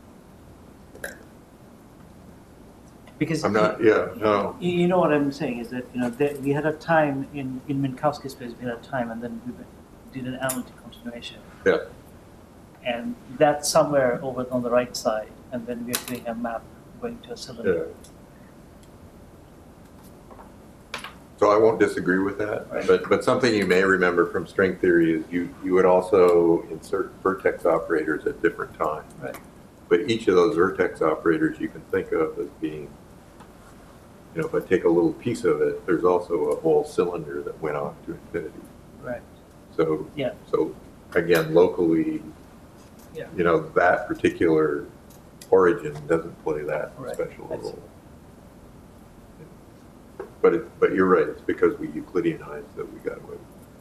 Because I'm not, yeah, no, You you know what I'm saying is that, you know, there, we had a time in, in Minkowski space, we had a time, and then we did an analytic continuation. yeah, And that's somewhere over on the right side, and then we're doing a map going to a yeah. cylinder. So I won't disagree with that, Right. but, but something you may remember from string theory is you, you would also insert vertex operators at different times. Right. But each of those vertex operators you can think of as being, you know, if I take a little piece of it, there's also a whole cylinder that went off to infinity. Right. So, Yeah. so again, locally, Yeah. you know, that particular origin doesn't play that Right. special I see. role. But it, but you're right, it's because we Euclideanized that we got away.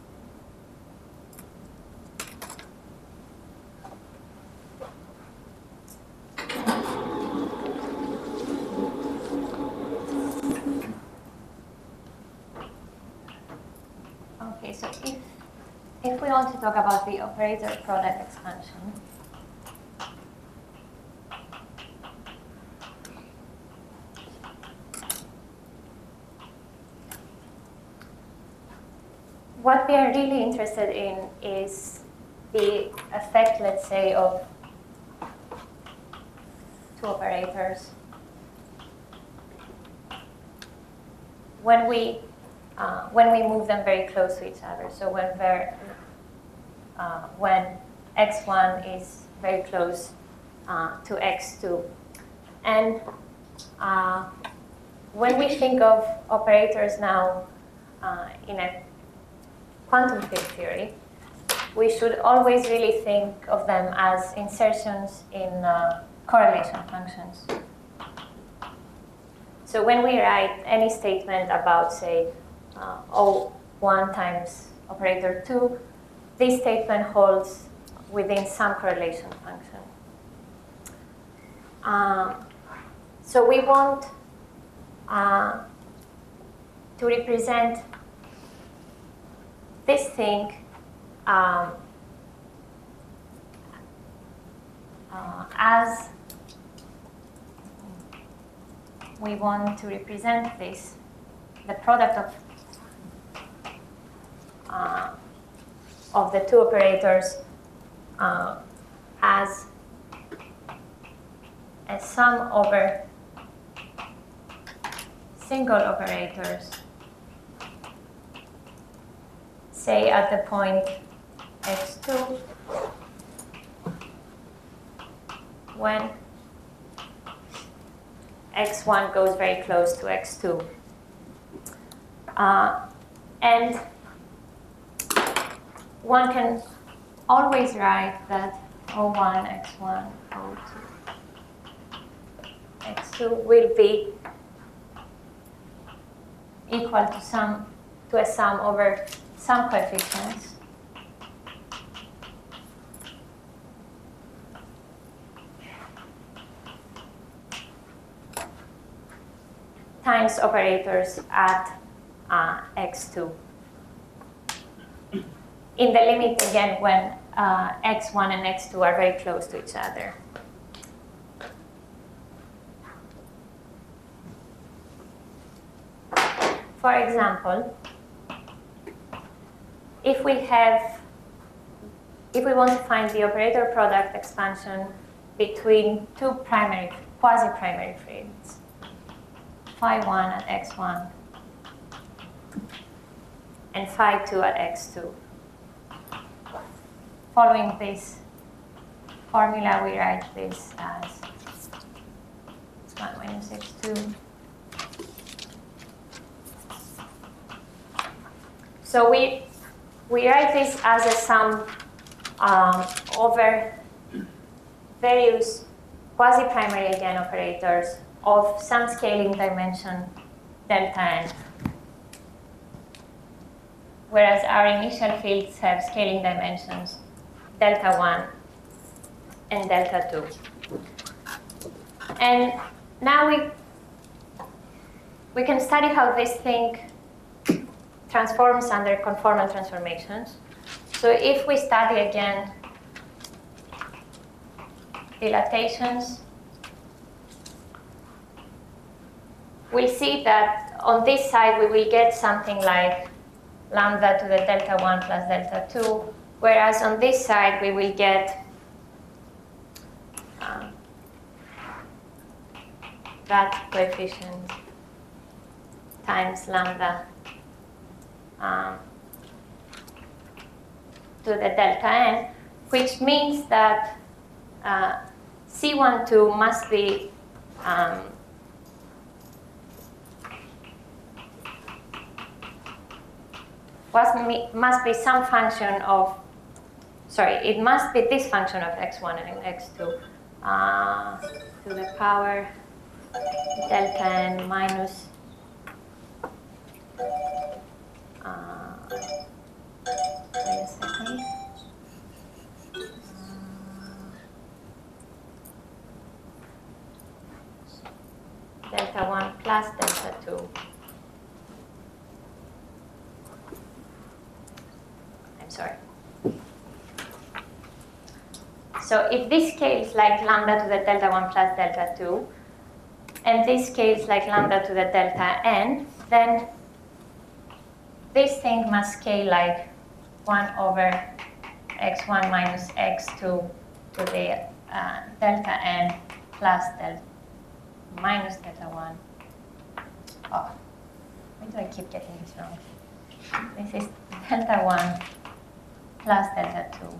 Okay, so if, if we want to talk about the operator product expansion, what we are really interested in is the effect, let's say, of two operators when we uh, when we move them very close to each other. So when they're, uh, when x one is very close uh, to x two, and uh, when we think of operators now uh, in a quantum field theory, we should always really think of them as insertions in uh, correlation functions. So when we write any statement about, say, uh, O one times operator two, this statement holds within some correlation function. Um, so we want uh, to represent this thing um, uh, as we want to represent this, the product of uh, of the two operators uh, as a sum over single operators, say at the point x two, when x one goes very close to x two. Uh, and one can always write that O one, x one, O two, x two will be equal to some to a sum over some coefficients. minus operators at uh, x two. In the limit, again, when uh, x one and x two are very close to each other. For example, if we have, if we want to find the operator product expansion between two primary, quasi-primary fields, phi one at x one and phi two at x two. Following this formula, we write this as x one minus x two. So we, we write this as a sum um, over various quasi-primary again operators of some scaling dimension delta n. Whereas our initial fields have scaling dimensions delta one and delta two. And now we, we can study how this thing transforms under conformal transformations. So if we study again dilatations, we'll see that on this side we will get something like lambda to the delta one plus delta two, whereas on this side we will get um, that coefficient times lambda um, to the delta n, which means that uh, C twelve must be um, Was, must be some function of, sorry, it must be this function of x one and x two uh, to the power delta n minus uh, wait a second. Uh, delta one plus delta two. Sorry. So if this scales like lambda to the delta one plus delta two, and this scales like lambda to the delta n, then this thing must scale like one over x one minus x two to the uh, delta n plus delta minus delta one. Oh, why do I keep getting this wrong? This is delta one plus delta two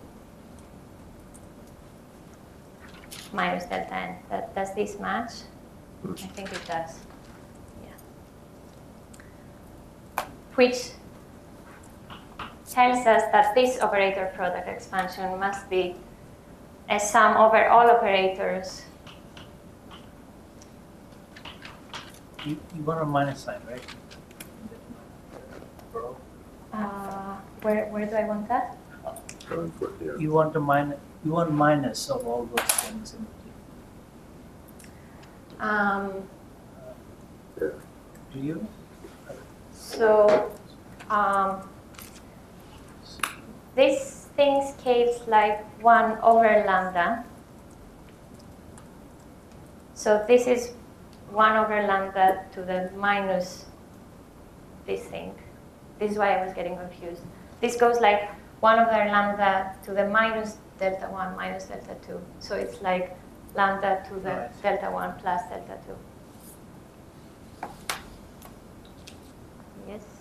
minus delta n. That, does this match? I think it does. Yeah. Which tells us that this operator product expansion must be a sum over all operators. You, you want a minus sign, right? Uh, where, where do I want that? You want a minus, you want minus of all those things in between. Um, Yeah. Do you? so um, this thing scales like one over lambda. So this is one over lambda to the minus this thing. This is why I was getting confused. This goes like one over lambda to the minus delta one minus delta two. So it's like lambda to the Right. delta one plus delta two. Yes?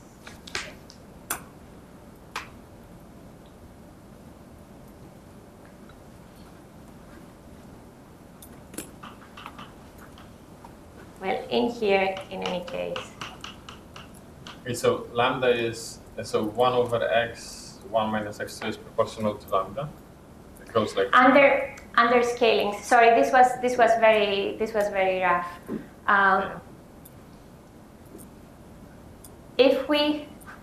Well, in here, in any case. Okay, so lambda is, so one over x, one minus x two is proportional to lambda. It goes like Under under scaling. Sorry, this was this was very this was very rough. Um, if we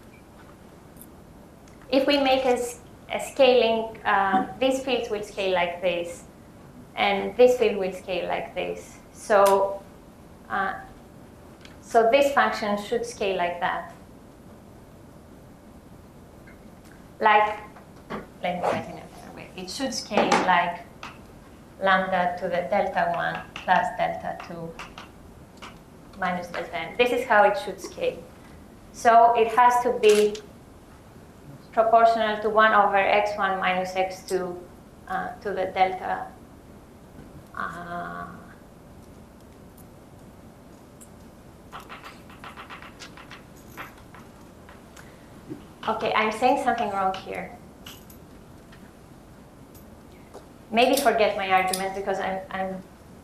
if we make a, s- a scaling, uh, these fields will scale like this, and this field will scale like this. So uh, so So this function should scale like that. Like, let me write in a better way. It should scale like lambda to the delta one plus delta two minus delta n. This is how it should scale. So it has to be proportional to one over x one minus x two uh, to the delta. Uh, okay, I'm saying something wrong here. Maybe forget my argument because I'm, I'm,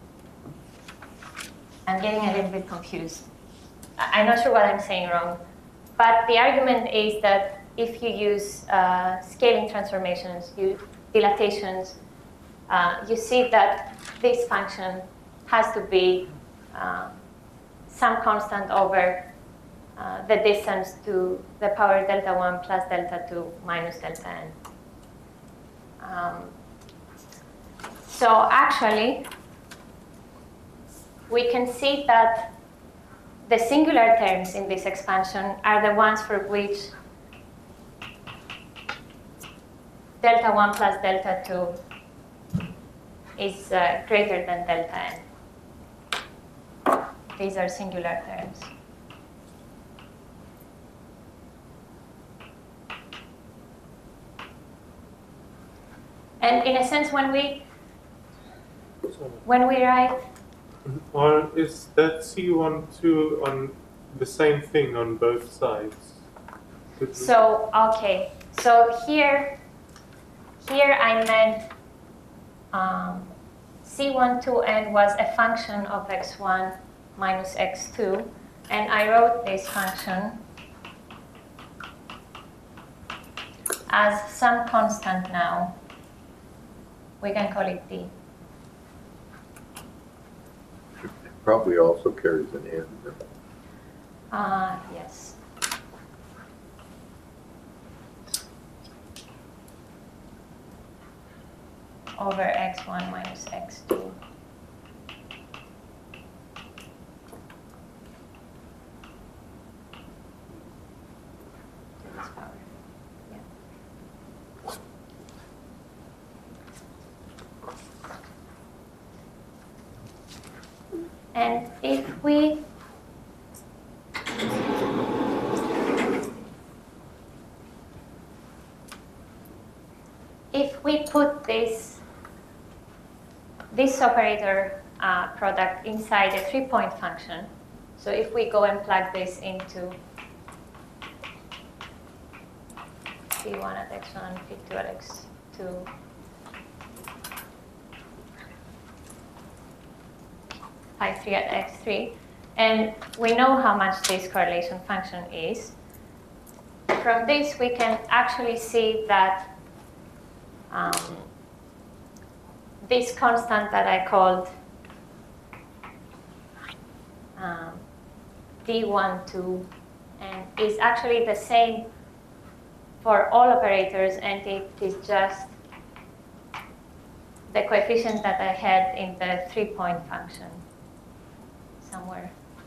I'm getting a little bit confused. I'm not sure what I'm saying wrong. But the argument is that if you use uh, scaling transformations, you, dilatations, uh, you see that this function has to be uh, some constant over uh, the distance to the power delta one plus delta two minus delta n. Um, so actually, we can see that the singular terms in this expansion are the ones for which delta one plus delta two is uh, greater than delta n. These are singular terms. And in a sense, when we when we write, or is that C one two on the same thing on both sides? so okay, so here here I meant um, C one two n was a function of x one minus x two, and I wrote this function as some constant now. We can call it d. Probably also carries an n. Uh, yes. Over x one minus x two. Yeah. And if we if we put this this operator uh, product inside a three-point function, so if we go and plug this into p one at x one, p two at x two, phi three at x three, and we know how much this correlation function is. From this, we can actually see that um, this constant that I called um, d one two and is actually the same for all operators, and it is just the coefficient that I had in the three-point function somewhere.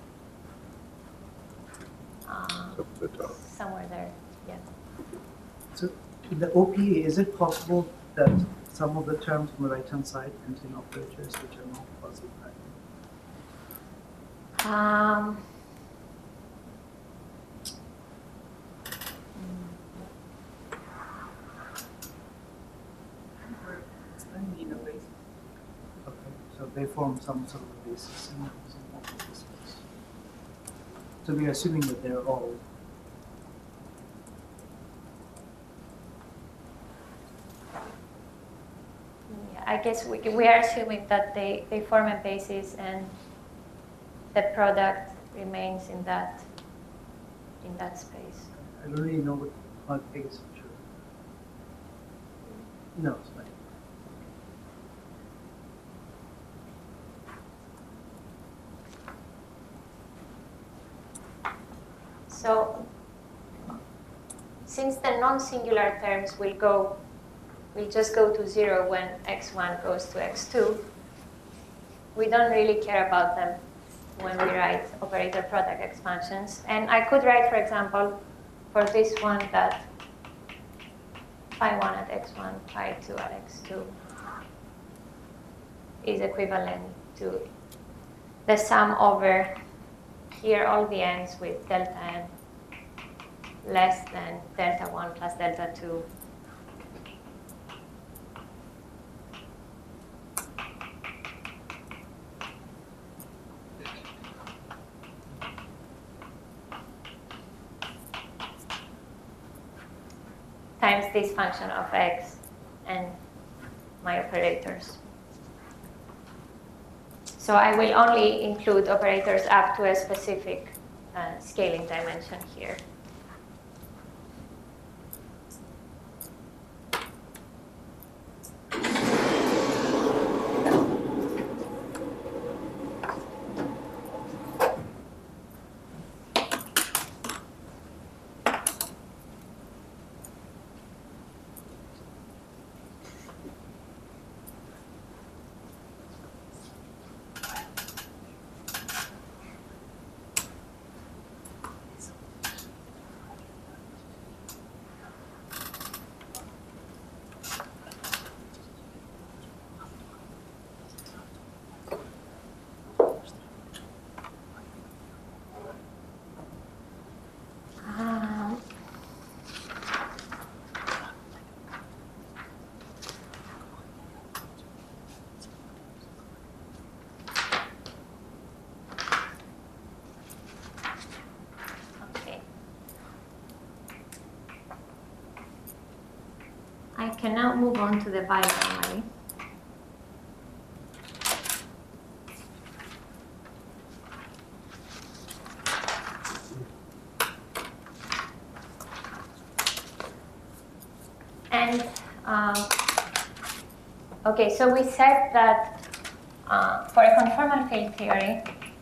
Uh, somewhere there, yeah. So in the O P A, is it possible that some of the terms on the right-hand side contain operators which are not fuzzy prime? Um, Okay, so they form some sort of a basis in some of the systems. So we are assuming that they're all. yeah, I guess we, we are assuming that they, they form a basis and the product remains in that in that space. I don't really know what what base for sure. No, it's fine. So since the non-singular terms will go, will just go to zero when x one goes to x two, we don't really care about them when we write operator product expansions. And I could write, for example, for this one that phi one at x one, phi two at x two is equivalent to the sum over here all the n's with delta n less than delta one plus delta two times this function of x and my operators. So I will only include operators up to a specific uh, scaling dimension here. I can now move on to the Weyl anomaly. And um, okay, so we said that uh, for a conformal field theory,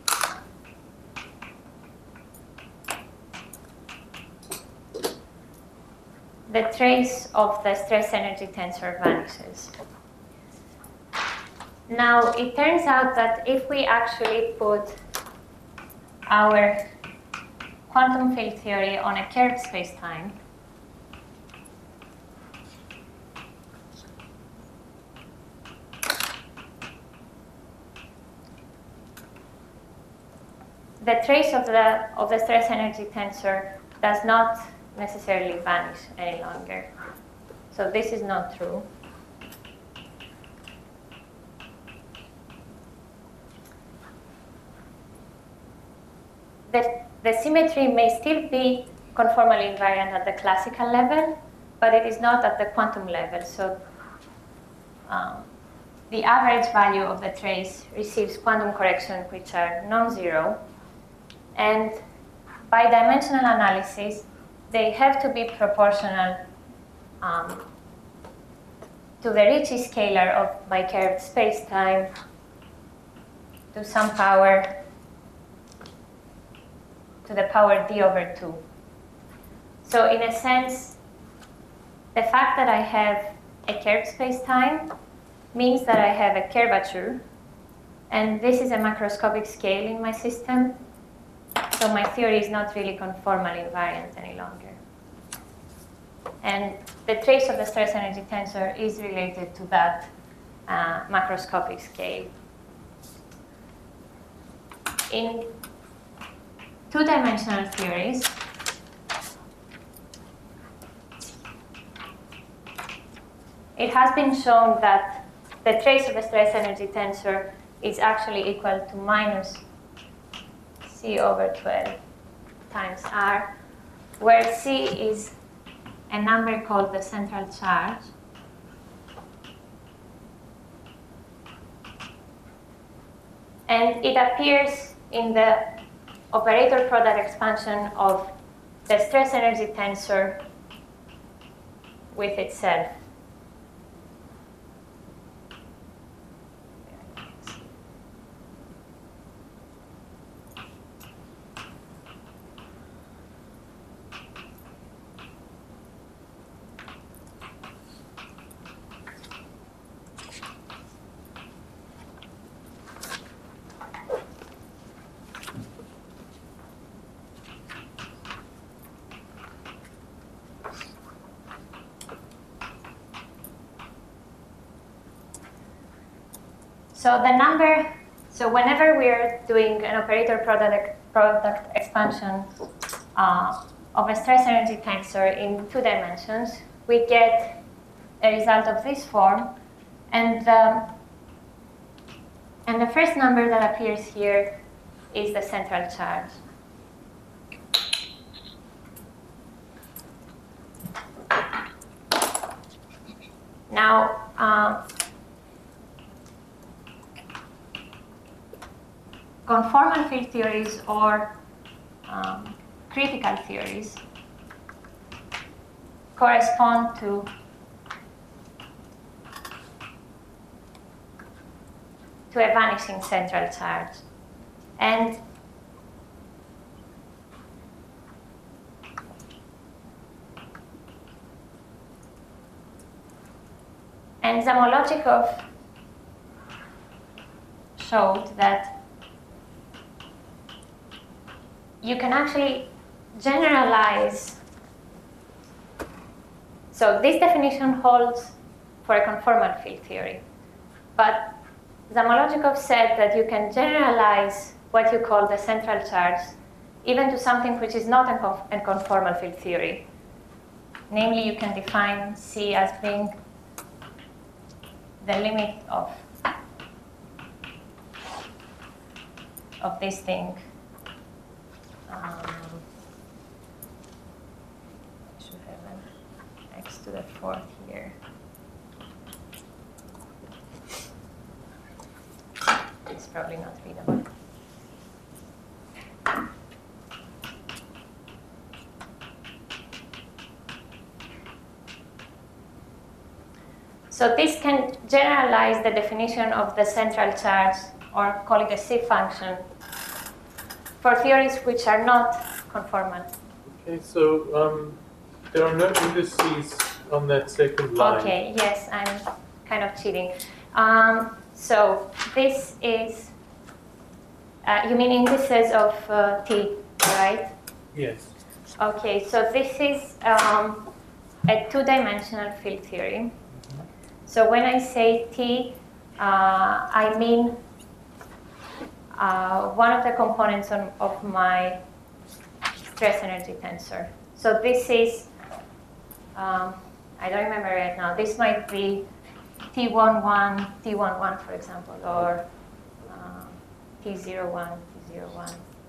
the trace of the stress energy tensor vanishes. Now, it turns out that if we actually put our quantum field theory on a curved spacetime, the trace of the, of the stress energy tensor does not necessarily vanish any longer. So this is not true. The, the symmetry may still be conformally invariant at the classical level, but it is not at the quantum level. So um, the average value of the trace receives quantum corrections which are non-zero. And by dimensional analysis, they have to be proportional um, to the Ricci scalar of my curved spacetime to some power to the power d over two. So in a sense, the fact that I have a curved spacetime means that I have a curvature, and this is a macroscopic scale in my system. So my theory is not really conformally invariant any longer. And the trace of the stress energy tensor is related to that uh, macroscopic scale. In two-dimensional theories, it has been shown that the trace of the stress energy tensor is actually equal to minus C over twelve times R, where C is a number called the central charge. And it appears in the operator product expansion of the stress energy tensor with itself. So the number, so whenever we're doing an operator product, product expansion uh, of a stress energy tensor in two dimensions, we get a result of this form. And, um, and the first number that appears here is the central charge. Now, um, conformal field theories or um, critical theories correspond to to a vanishing central charge. And and Zamolodchikov showed that you can actually generalize. So this definition holds for a conformal field theory. But Zamolodchikov said that you can generalize what you call the central charge even to something which is not a conformal field theory. Namely, you can define C as being the limit of, of this thing. Um, I should have an x to the fourth here. It's probably not readable. So this can generalize the definition of the central charge, or call it a C function, for theories which are not conformal. Okay, so um, there are no indices on that second line. Okay, yes, I'm kind of cheating. Um, so this is, uh, you mean indices of uh, T, right? Yes. Okay, so this is um, a two-dimensional field theory. So when I say T, uh, I mean uh, one of the components on, of my stress energy tensor. So this is, um, I don't remember right now, this might be T one one, T one one, for example, or uh, T zero one, T zero one.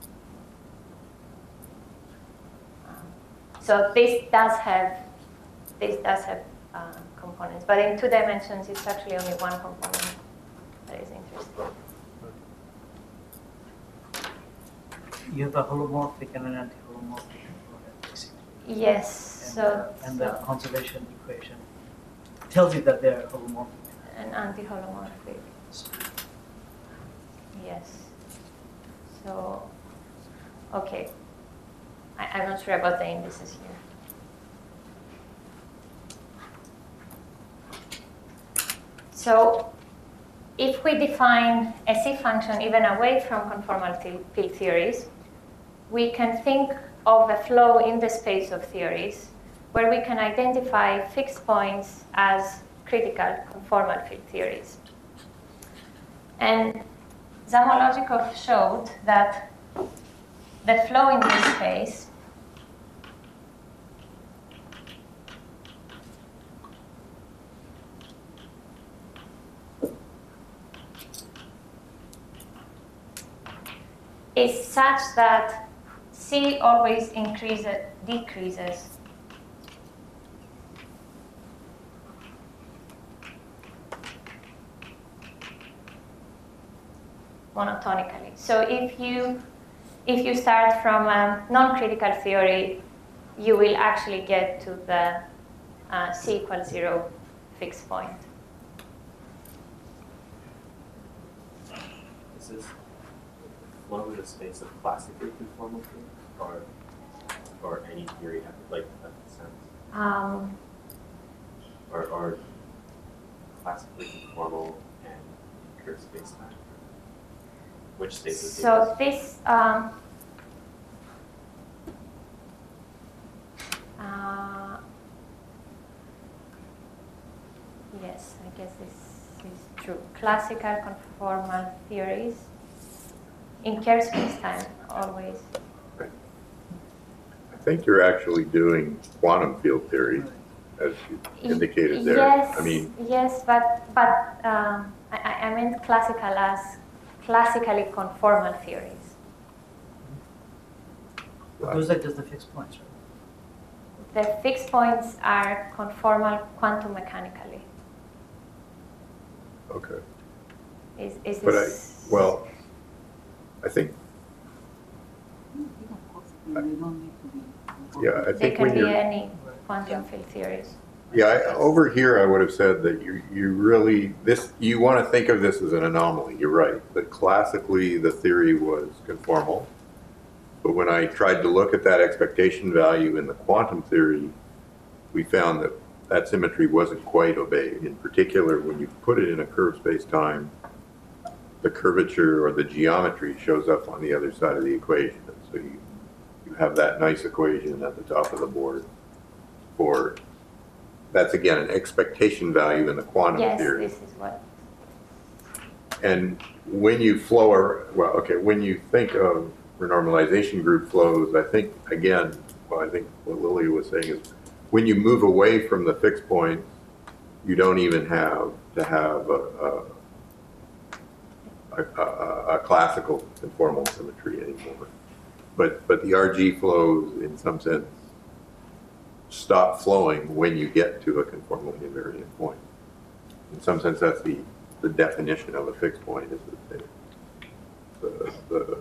Um, so this does have, this does have uh, components, but in two dimensions, it's actually only one component that is interesting. You have a holomorphic and an anti-holomorphic component, basically. Yes. And, So uh, and the conservation equation tells you that they're holomorphic. An anti-holomorphic. Yes. So, okay. I, I'm not sure about the indices here. So, if we define a C function even away from conformal field theories, we can think of a flow in the space of theories where we can identify fixed points as critical conformal field theories. And Zamolodchikov showed that the flow in this space is such that C always increases, decreases monotonically. So if you if you start from a non-critical theory, you will actually get to the uh, C equals zero fixed point. Is this flow in the space of classically conformal theory, or or any theory like that sense, Um, or or classically conformal and pure space time? Which states is so this um, uh, yes, I guess this is true. Classical conformal theories in curved space-time always. I think you're actually doing quantum field theory, as you indicated there. Yes, I mean, yes, but but um, I, I meant classical as classically conformal theories. Those are just the fixed points, right? The fixed points are conformal quantum mechanically. okay. Is is But I, this? well, I think, They don't need to be. yeah, I They think can when be you're, any quantum field theories. yeah, I, over here I would have said that you, you really, this, you want to think of this as an anomaly, you're right. But classically, the theory was conformal. But when I tried to look at that expectation value in the quantum theory, we found that that symmetry wasn't quite obeyed. In particular, when you put it in a curved space-time, the curvature or the geometry shows up on the other side of the equation. And so you, you have that nice equation at the top of the board for, that's again an expectation value in the quantum Yes, theory. this is what. And when you flow, or, well, okay, when you think of renormalization group flows, I think, again, well, I think what Lilia was saying is when you move away from the fixed points, you don't even have to have a, a, a, a classical conformal symmetry anymore. But, but the R G flows, in some sense, stop flowing when you get to a conformally invariant point. In some sense, that's the, the definition of a fixed point, is that the, the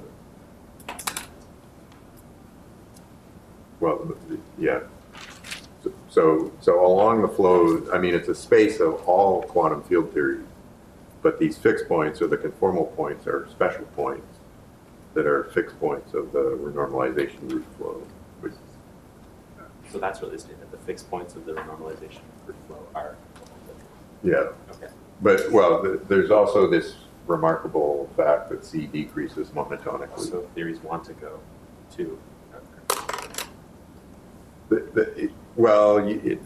well, the, yeah. So, so, so along the flow, I mean, it's a space of all quantum field theories, but these fixed points, or the conformal points, are special points that are fixed points of the renormalization group flow. Which, So that's what they say, that the fixed points of the renormalization group flow are. yeah. Okay. But, well, th there's also this remarkable fact that C decreases monotonically. So theories want to go to. The, the, it, well, you, it,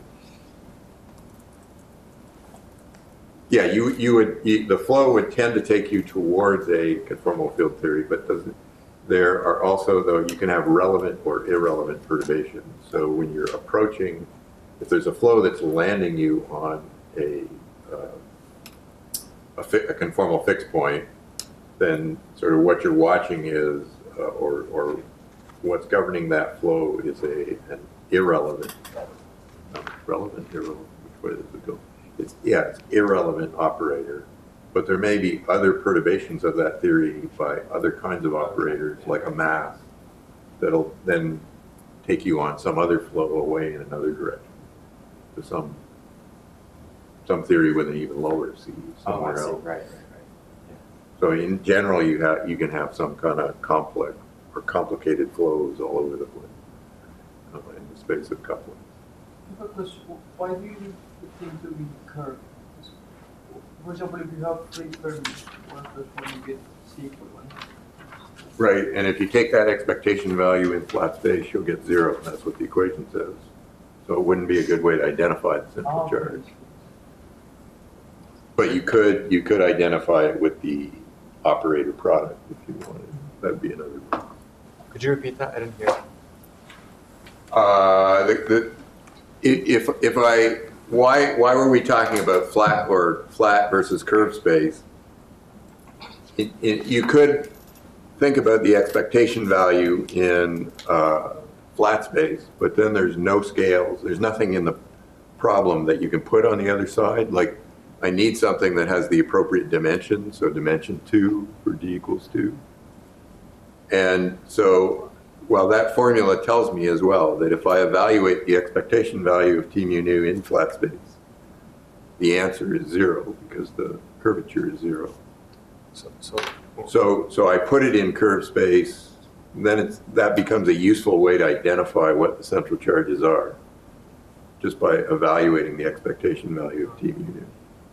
yeah, you you would you, the flow would tend to take you towards a conformal field theory, but doesn't. There are also, though, you can have relevant or irrelevant perturbations. So when you're approaching, if there's a flow that's landing you on a uh, a, fi a conformal fixed point, then sort of what you're watching is, uh, or or what's governing that flow is a an irrelevant, no, relevant, irrelevant, which way does it go? It's, yeah, it's irrelevant operator, but there may be other perturbations of that theory by other kinds of operators, like a mass, that'll then take you on some other flow away in another direction, to some some theory with an even lower C somewhere oh, I see. else. Right, right, right. Yeah. So in general, you have you can have some kind of complex or complicated flows all over the place. Uh, in the space of coupling. I have a question. Why do you need the thing to be curved? For example, if you have three curves, one plus one, you get C equal one. Right, and if you take that expectation value in flat space, you'll get zero. That's what the equation says. So it wouldn't be a good way to identify the central Oh, charge. But you could you could identify it with the operator product if you wanted. That'd be another one. Could you repeat that? I didn't hear. Uh, the, the, if if I why why were we talking about flat or flat versus curved space? It, it, you could think about the expectation value in uh, flat space, but then there's no scales. There's nothing in the problem that you can put on the other side. Like I need something that has the appropriate dimension, so dimension two for d equals two. And so. Well, that formula tells me as well that if I evaluate the expectation value of T mu nu in flat space, the answer is zero because the curvature is zero. So, so, so, so I put it in curved space, then it's, that becomes a useful way to identify what the central charges are, just by evaluating the expectation value of T mu nu.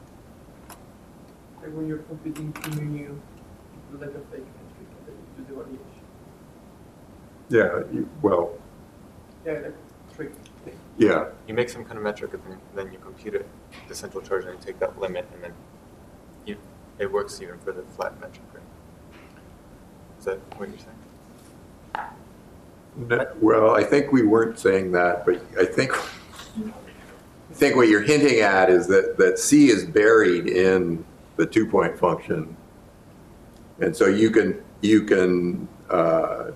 Like when you're computing T mu nu, you do like a fake metric and then you do the variation. Yeah, you, well, yeah, like trick. Yeah. You make some kind of metric and then you compute it, the central charge, and you take that limit and then you, it works even for the flat metric, right? Is that what you're saying? No, well, I think we weren't saying that, but I think I think what you're hinting at is that, that C is buried in the two-point function. And so you can, you can, uh,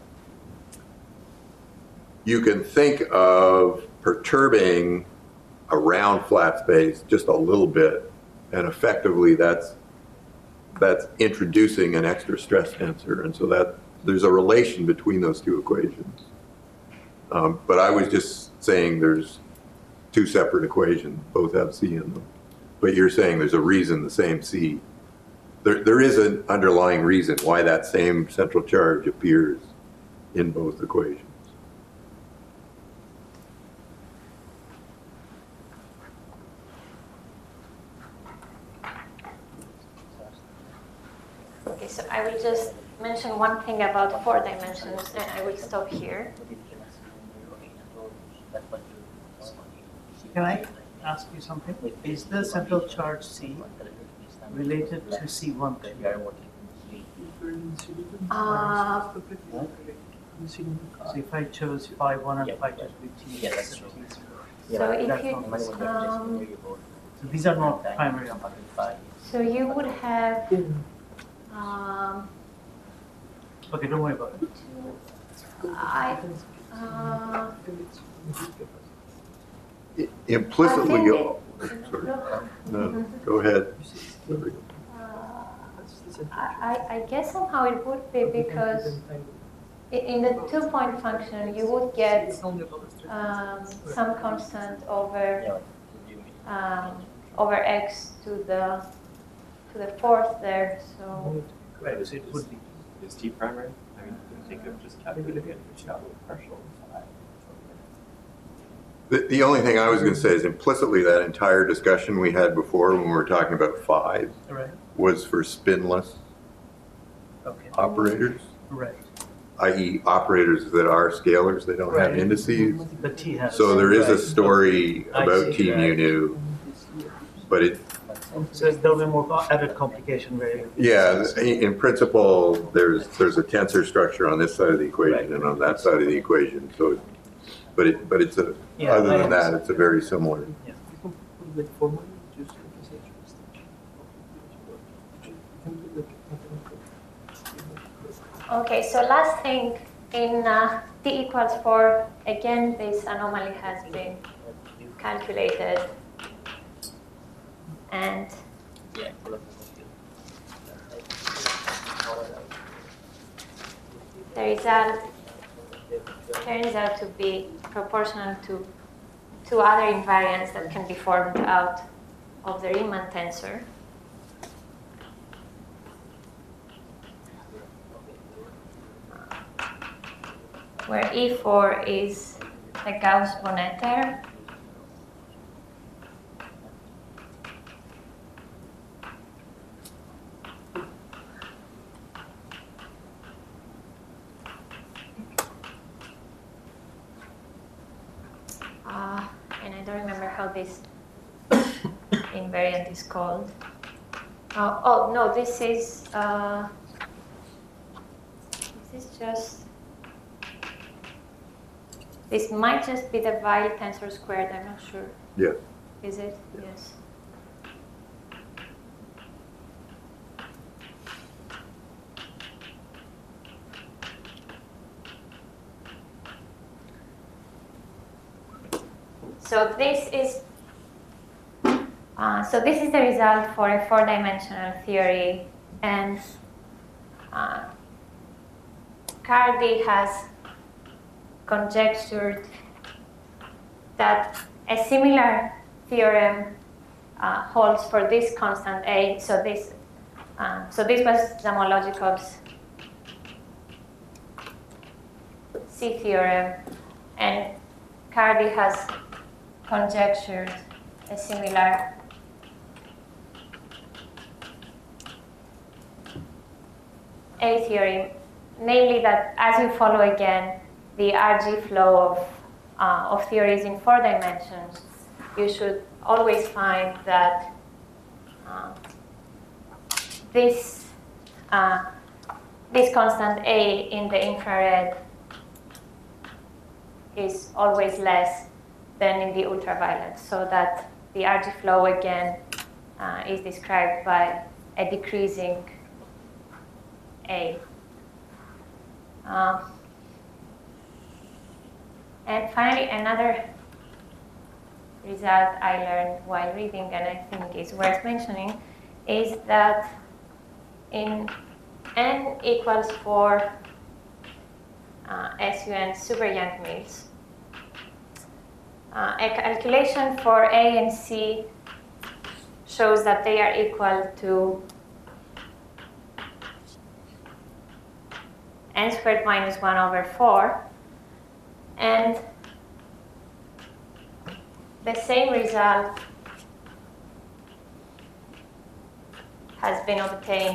you can think of perturbing a round flat space just a little bit, and effectively that's, that's introducing an extra stress tensor. And so that there's a relation between those two equations. Um, but I was just saying there's two separate equations, both have C in them. But you're saying there's a reason the same C. There, there is an underlying reason why that same central charge appears in both equations. Okay, so I will just mention one thing about four dimensions, and I will stop here. Can I ask you something? Is the central charge C related to C one thing? Uh, So if I chose phi one and phi two to be T, Yeah, that's true. so if that's you, not um, so these are not primary numbers. so you would have, um, Okay, don't worry about it. I, uh, I- Implicitly, I you think sorry. it- No, go ahead. uh, I, I I guess somehow it would be because i- in the two-point function you would get um, some constant over um, over x to the to the fourth there. So Right, so it would be. Is T primary? I mean, think of just calculating it partial. The, the only thing I was going to say is implicitly that entire discussion we had before when we were talking about five Right. was for spinless Okay. operators, Right. that is operators that are scalars, they don't have Right. indices. But T has. So there is a Right. story I about see. T mu nu, but it, So there'll be more added complication where. yeah, in in principle, there's, there's a tensor structure on this side of the equation and on that side of the equation, so, it- but it, but it's a, Yeah, other I than that, understand. it's a very similar. Yeah. okay, so last thing in uh, t equals four, again this anomaly has been calculated, and the result turns out to be proportional to two other invariants that can be formed out of the Riemann tensor. Where E four is the Gauss-Bonnet. Uh, and I don't remember how this invariant is called. Uh, oh, no, this is, uh, this is just, this might just be the Weil tensor squared, I'm not sure. Yes. Is it? Yes. So this is uh, so this is the result for a four-dimensional theory, and uh, Cardy has conjectured that a similar theorem uh, holds for this constant A. So this uh, so this was Zamologikov's C theorem, and Cardy has conjectured a similar A theory, namely that as you follow again the R G flow of, uh, of theories in four dimensions, you should always find that uh, this, uh, this constant A in the infrared is always less than in the ultraviolet, so that the R G flow again uh, is described by a decreasing A. Uh, and finally, another result I learned while reading, and I think is worth mentioning, is that in n equals four uh, S U N super Young mills, uh, a calculation for A and C shows that they are equal to n squared minus one over four, and the same result has been obtained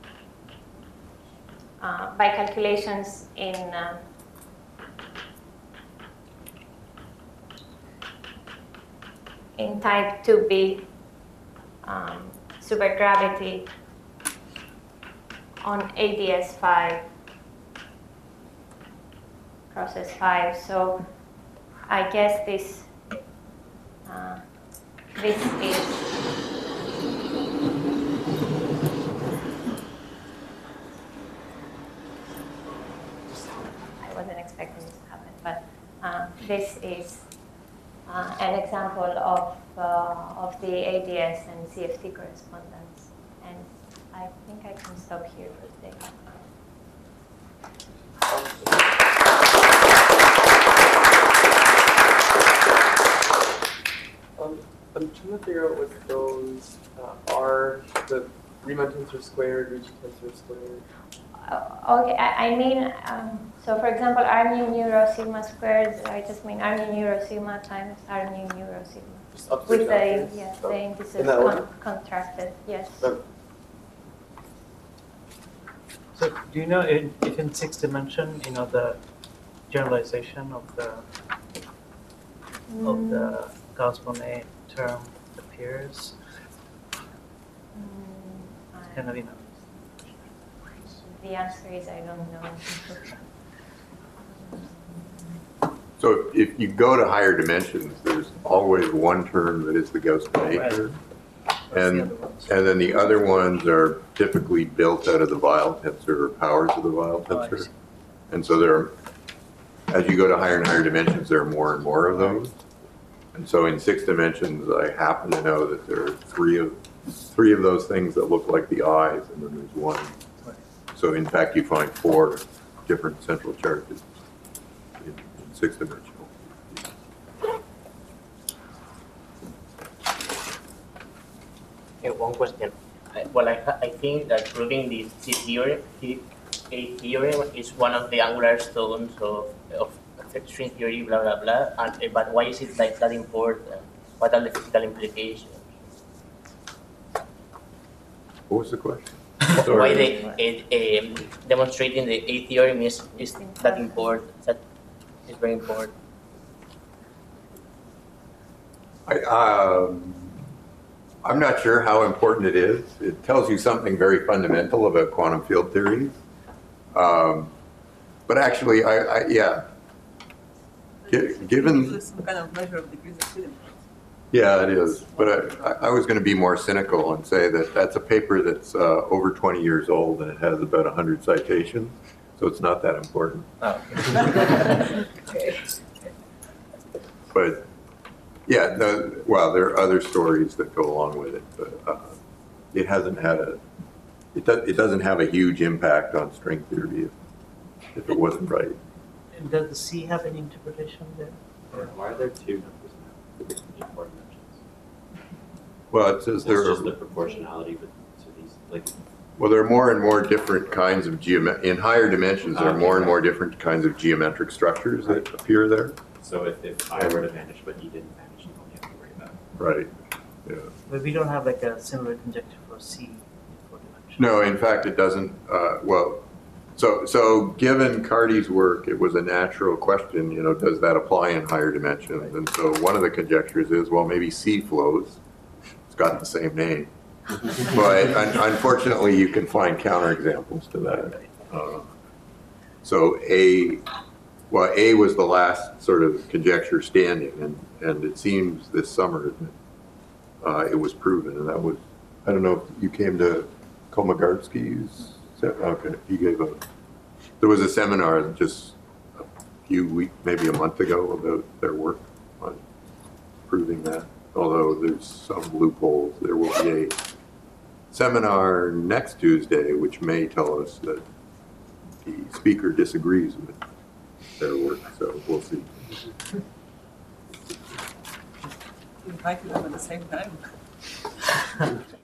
uh, by calculations in uh, in type two B um, supergravity on A D S five process five. So I guess this uh, this is I wasn't expecting this to happen, but uh, this is uh, an example of uh, of the A D S and C F T correspondence, and I think I can stop here for today. Um, I'm trying to figure out what those uh, are, the Riemann tensor squared, Ricci tensor squared. Uh, okay, I, I mean, um, so for example, R mu nu rho sigma squared, I just mean R mu nu rho sigma times R mu nu rho sigma. Just upstairs, With the, downstairs. yeah, Oh. the indices In that con order? contracted, yes. Oh. So do you know in, if in sixth dimension, you know, the generalization of the of the Gauss Bonnet term appears? Mm, Kind of, you know. The answer is I don't know. So if you go to higher dimensions, there's always one term that is the Gauss-Bonnet term. And, and then the other ones are typically built out of the Weyl tensor or powers of the Weyl Oh, I tensor. see. And so there are, as you go to higher and higher dimensions, there are more and more of those. And so in six dimensions, I happen to know that there are three of, three of those things that look like the eyes, and then there's one. So in fact, you find four different central charges in, in six dimensional. Okay, one question. I- Well, I, ha- I think that proving this C theorem, C A theorem is one of the angular stones of, of effect string theory, blah, blah, blah. And, uh, but why is it like that important? What are the physical implications? What was the question? Why Sorry. the, uh, um, demonstrating the A theorem is, is that important? That is very important. I, um, I'm not sure how important it is. It tells you something very fundamental about quantum field theories. Um, but actually, I, I yeah. Gi- given, It's some kind of measure of degrees of freedom. yeah, it is. But I, I, I was going to be more cynical and say that that's a paper that's uh, over twenty years old and it has about one hundred citations. So it's not that important. Oh. But yeah, no, well, there are other stories that go along with it, but uh, it hasn't had a, it, do, it doesn't have a huge impact on string theory if, if it wasn't right. And does the C have any interpretation there? Why are there two numbers now in four dimensions? Well, it says It's there just the are, proportionality but to these, like, well, there are more and more different kinds of geomet, in higher dimensions, there are more and more different kinds of geometric structures that appear there. so if, if I were to vanish but you didn't vanish, you don't have to worry about it. Right, yeah. But we don't have like a similar conjecture for C in four dimensions. No, in fact, it doesn't, uh, well, so, so given Carty's work, it was a natural question, you know, does that apply in higher dimensions? And so one of the conjectures is, well, maybe C flows. It's got the same name. But un- unfortunately, you can find counterexamples to that. Uh, So A, well, A was the last sort of conjecture standing, and, and it seems this summer that uh, it was proven, and that was, I don't know if you came to Komagarski's, se- okay, he gave a, there was a seminar just a few weeks, maybe a month ago about their work on proving that, although there's some loopholes. There will be a seminar next Tuesday, which may tell us that the speaker disagrees with their work, so we'll see. Invite them at the same time.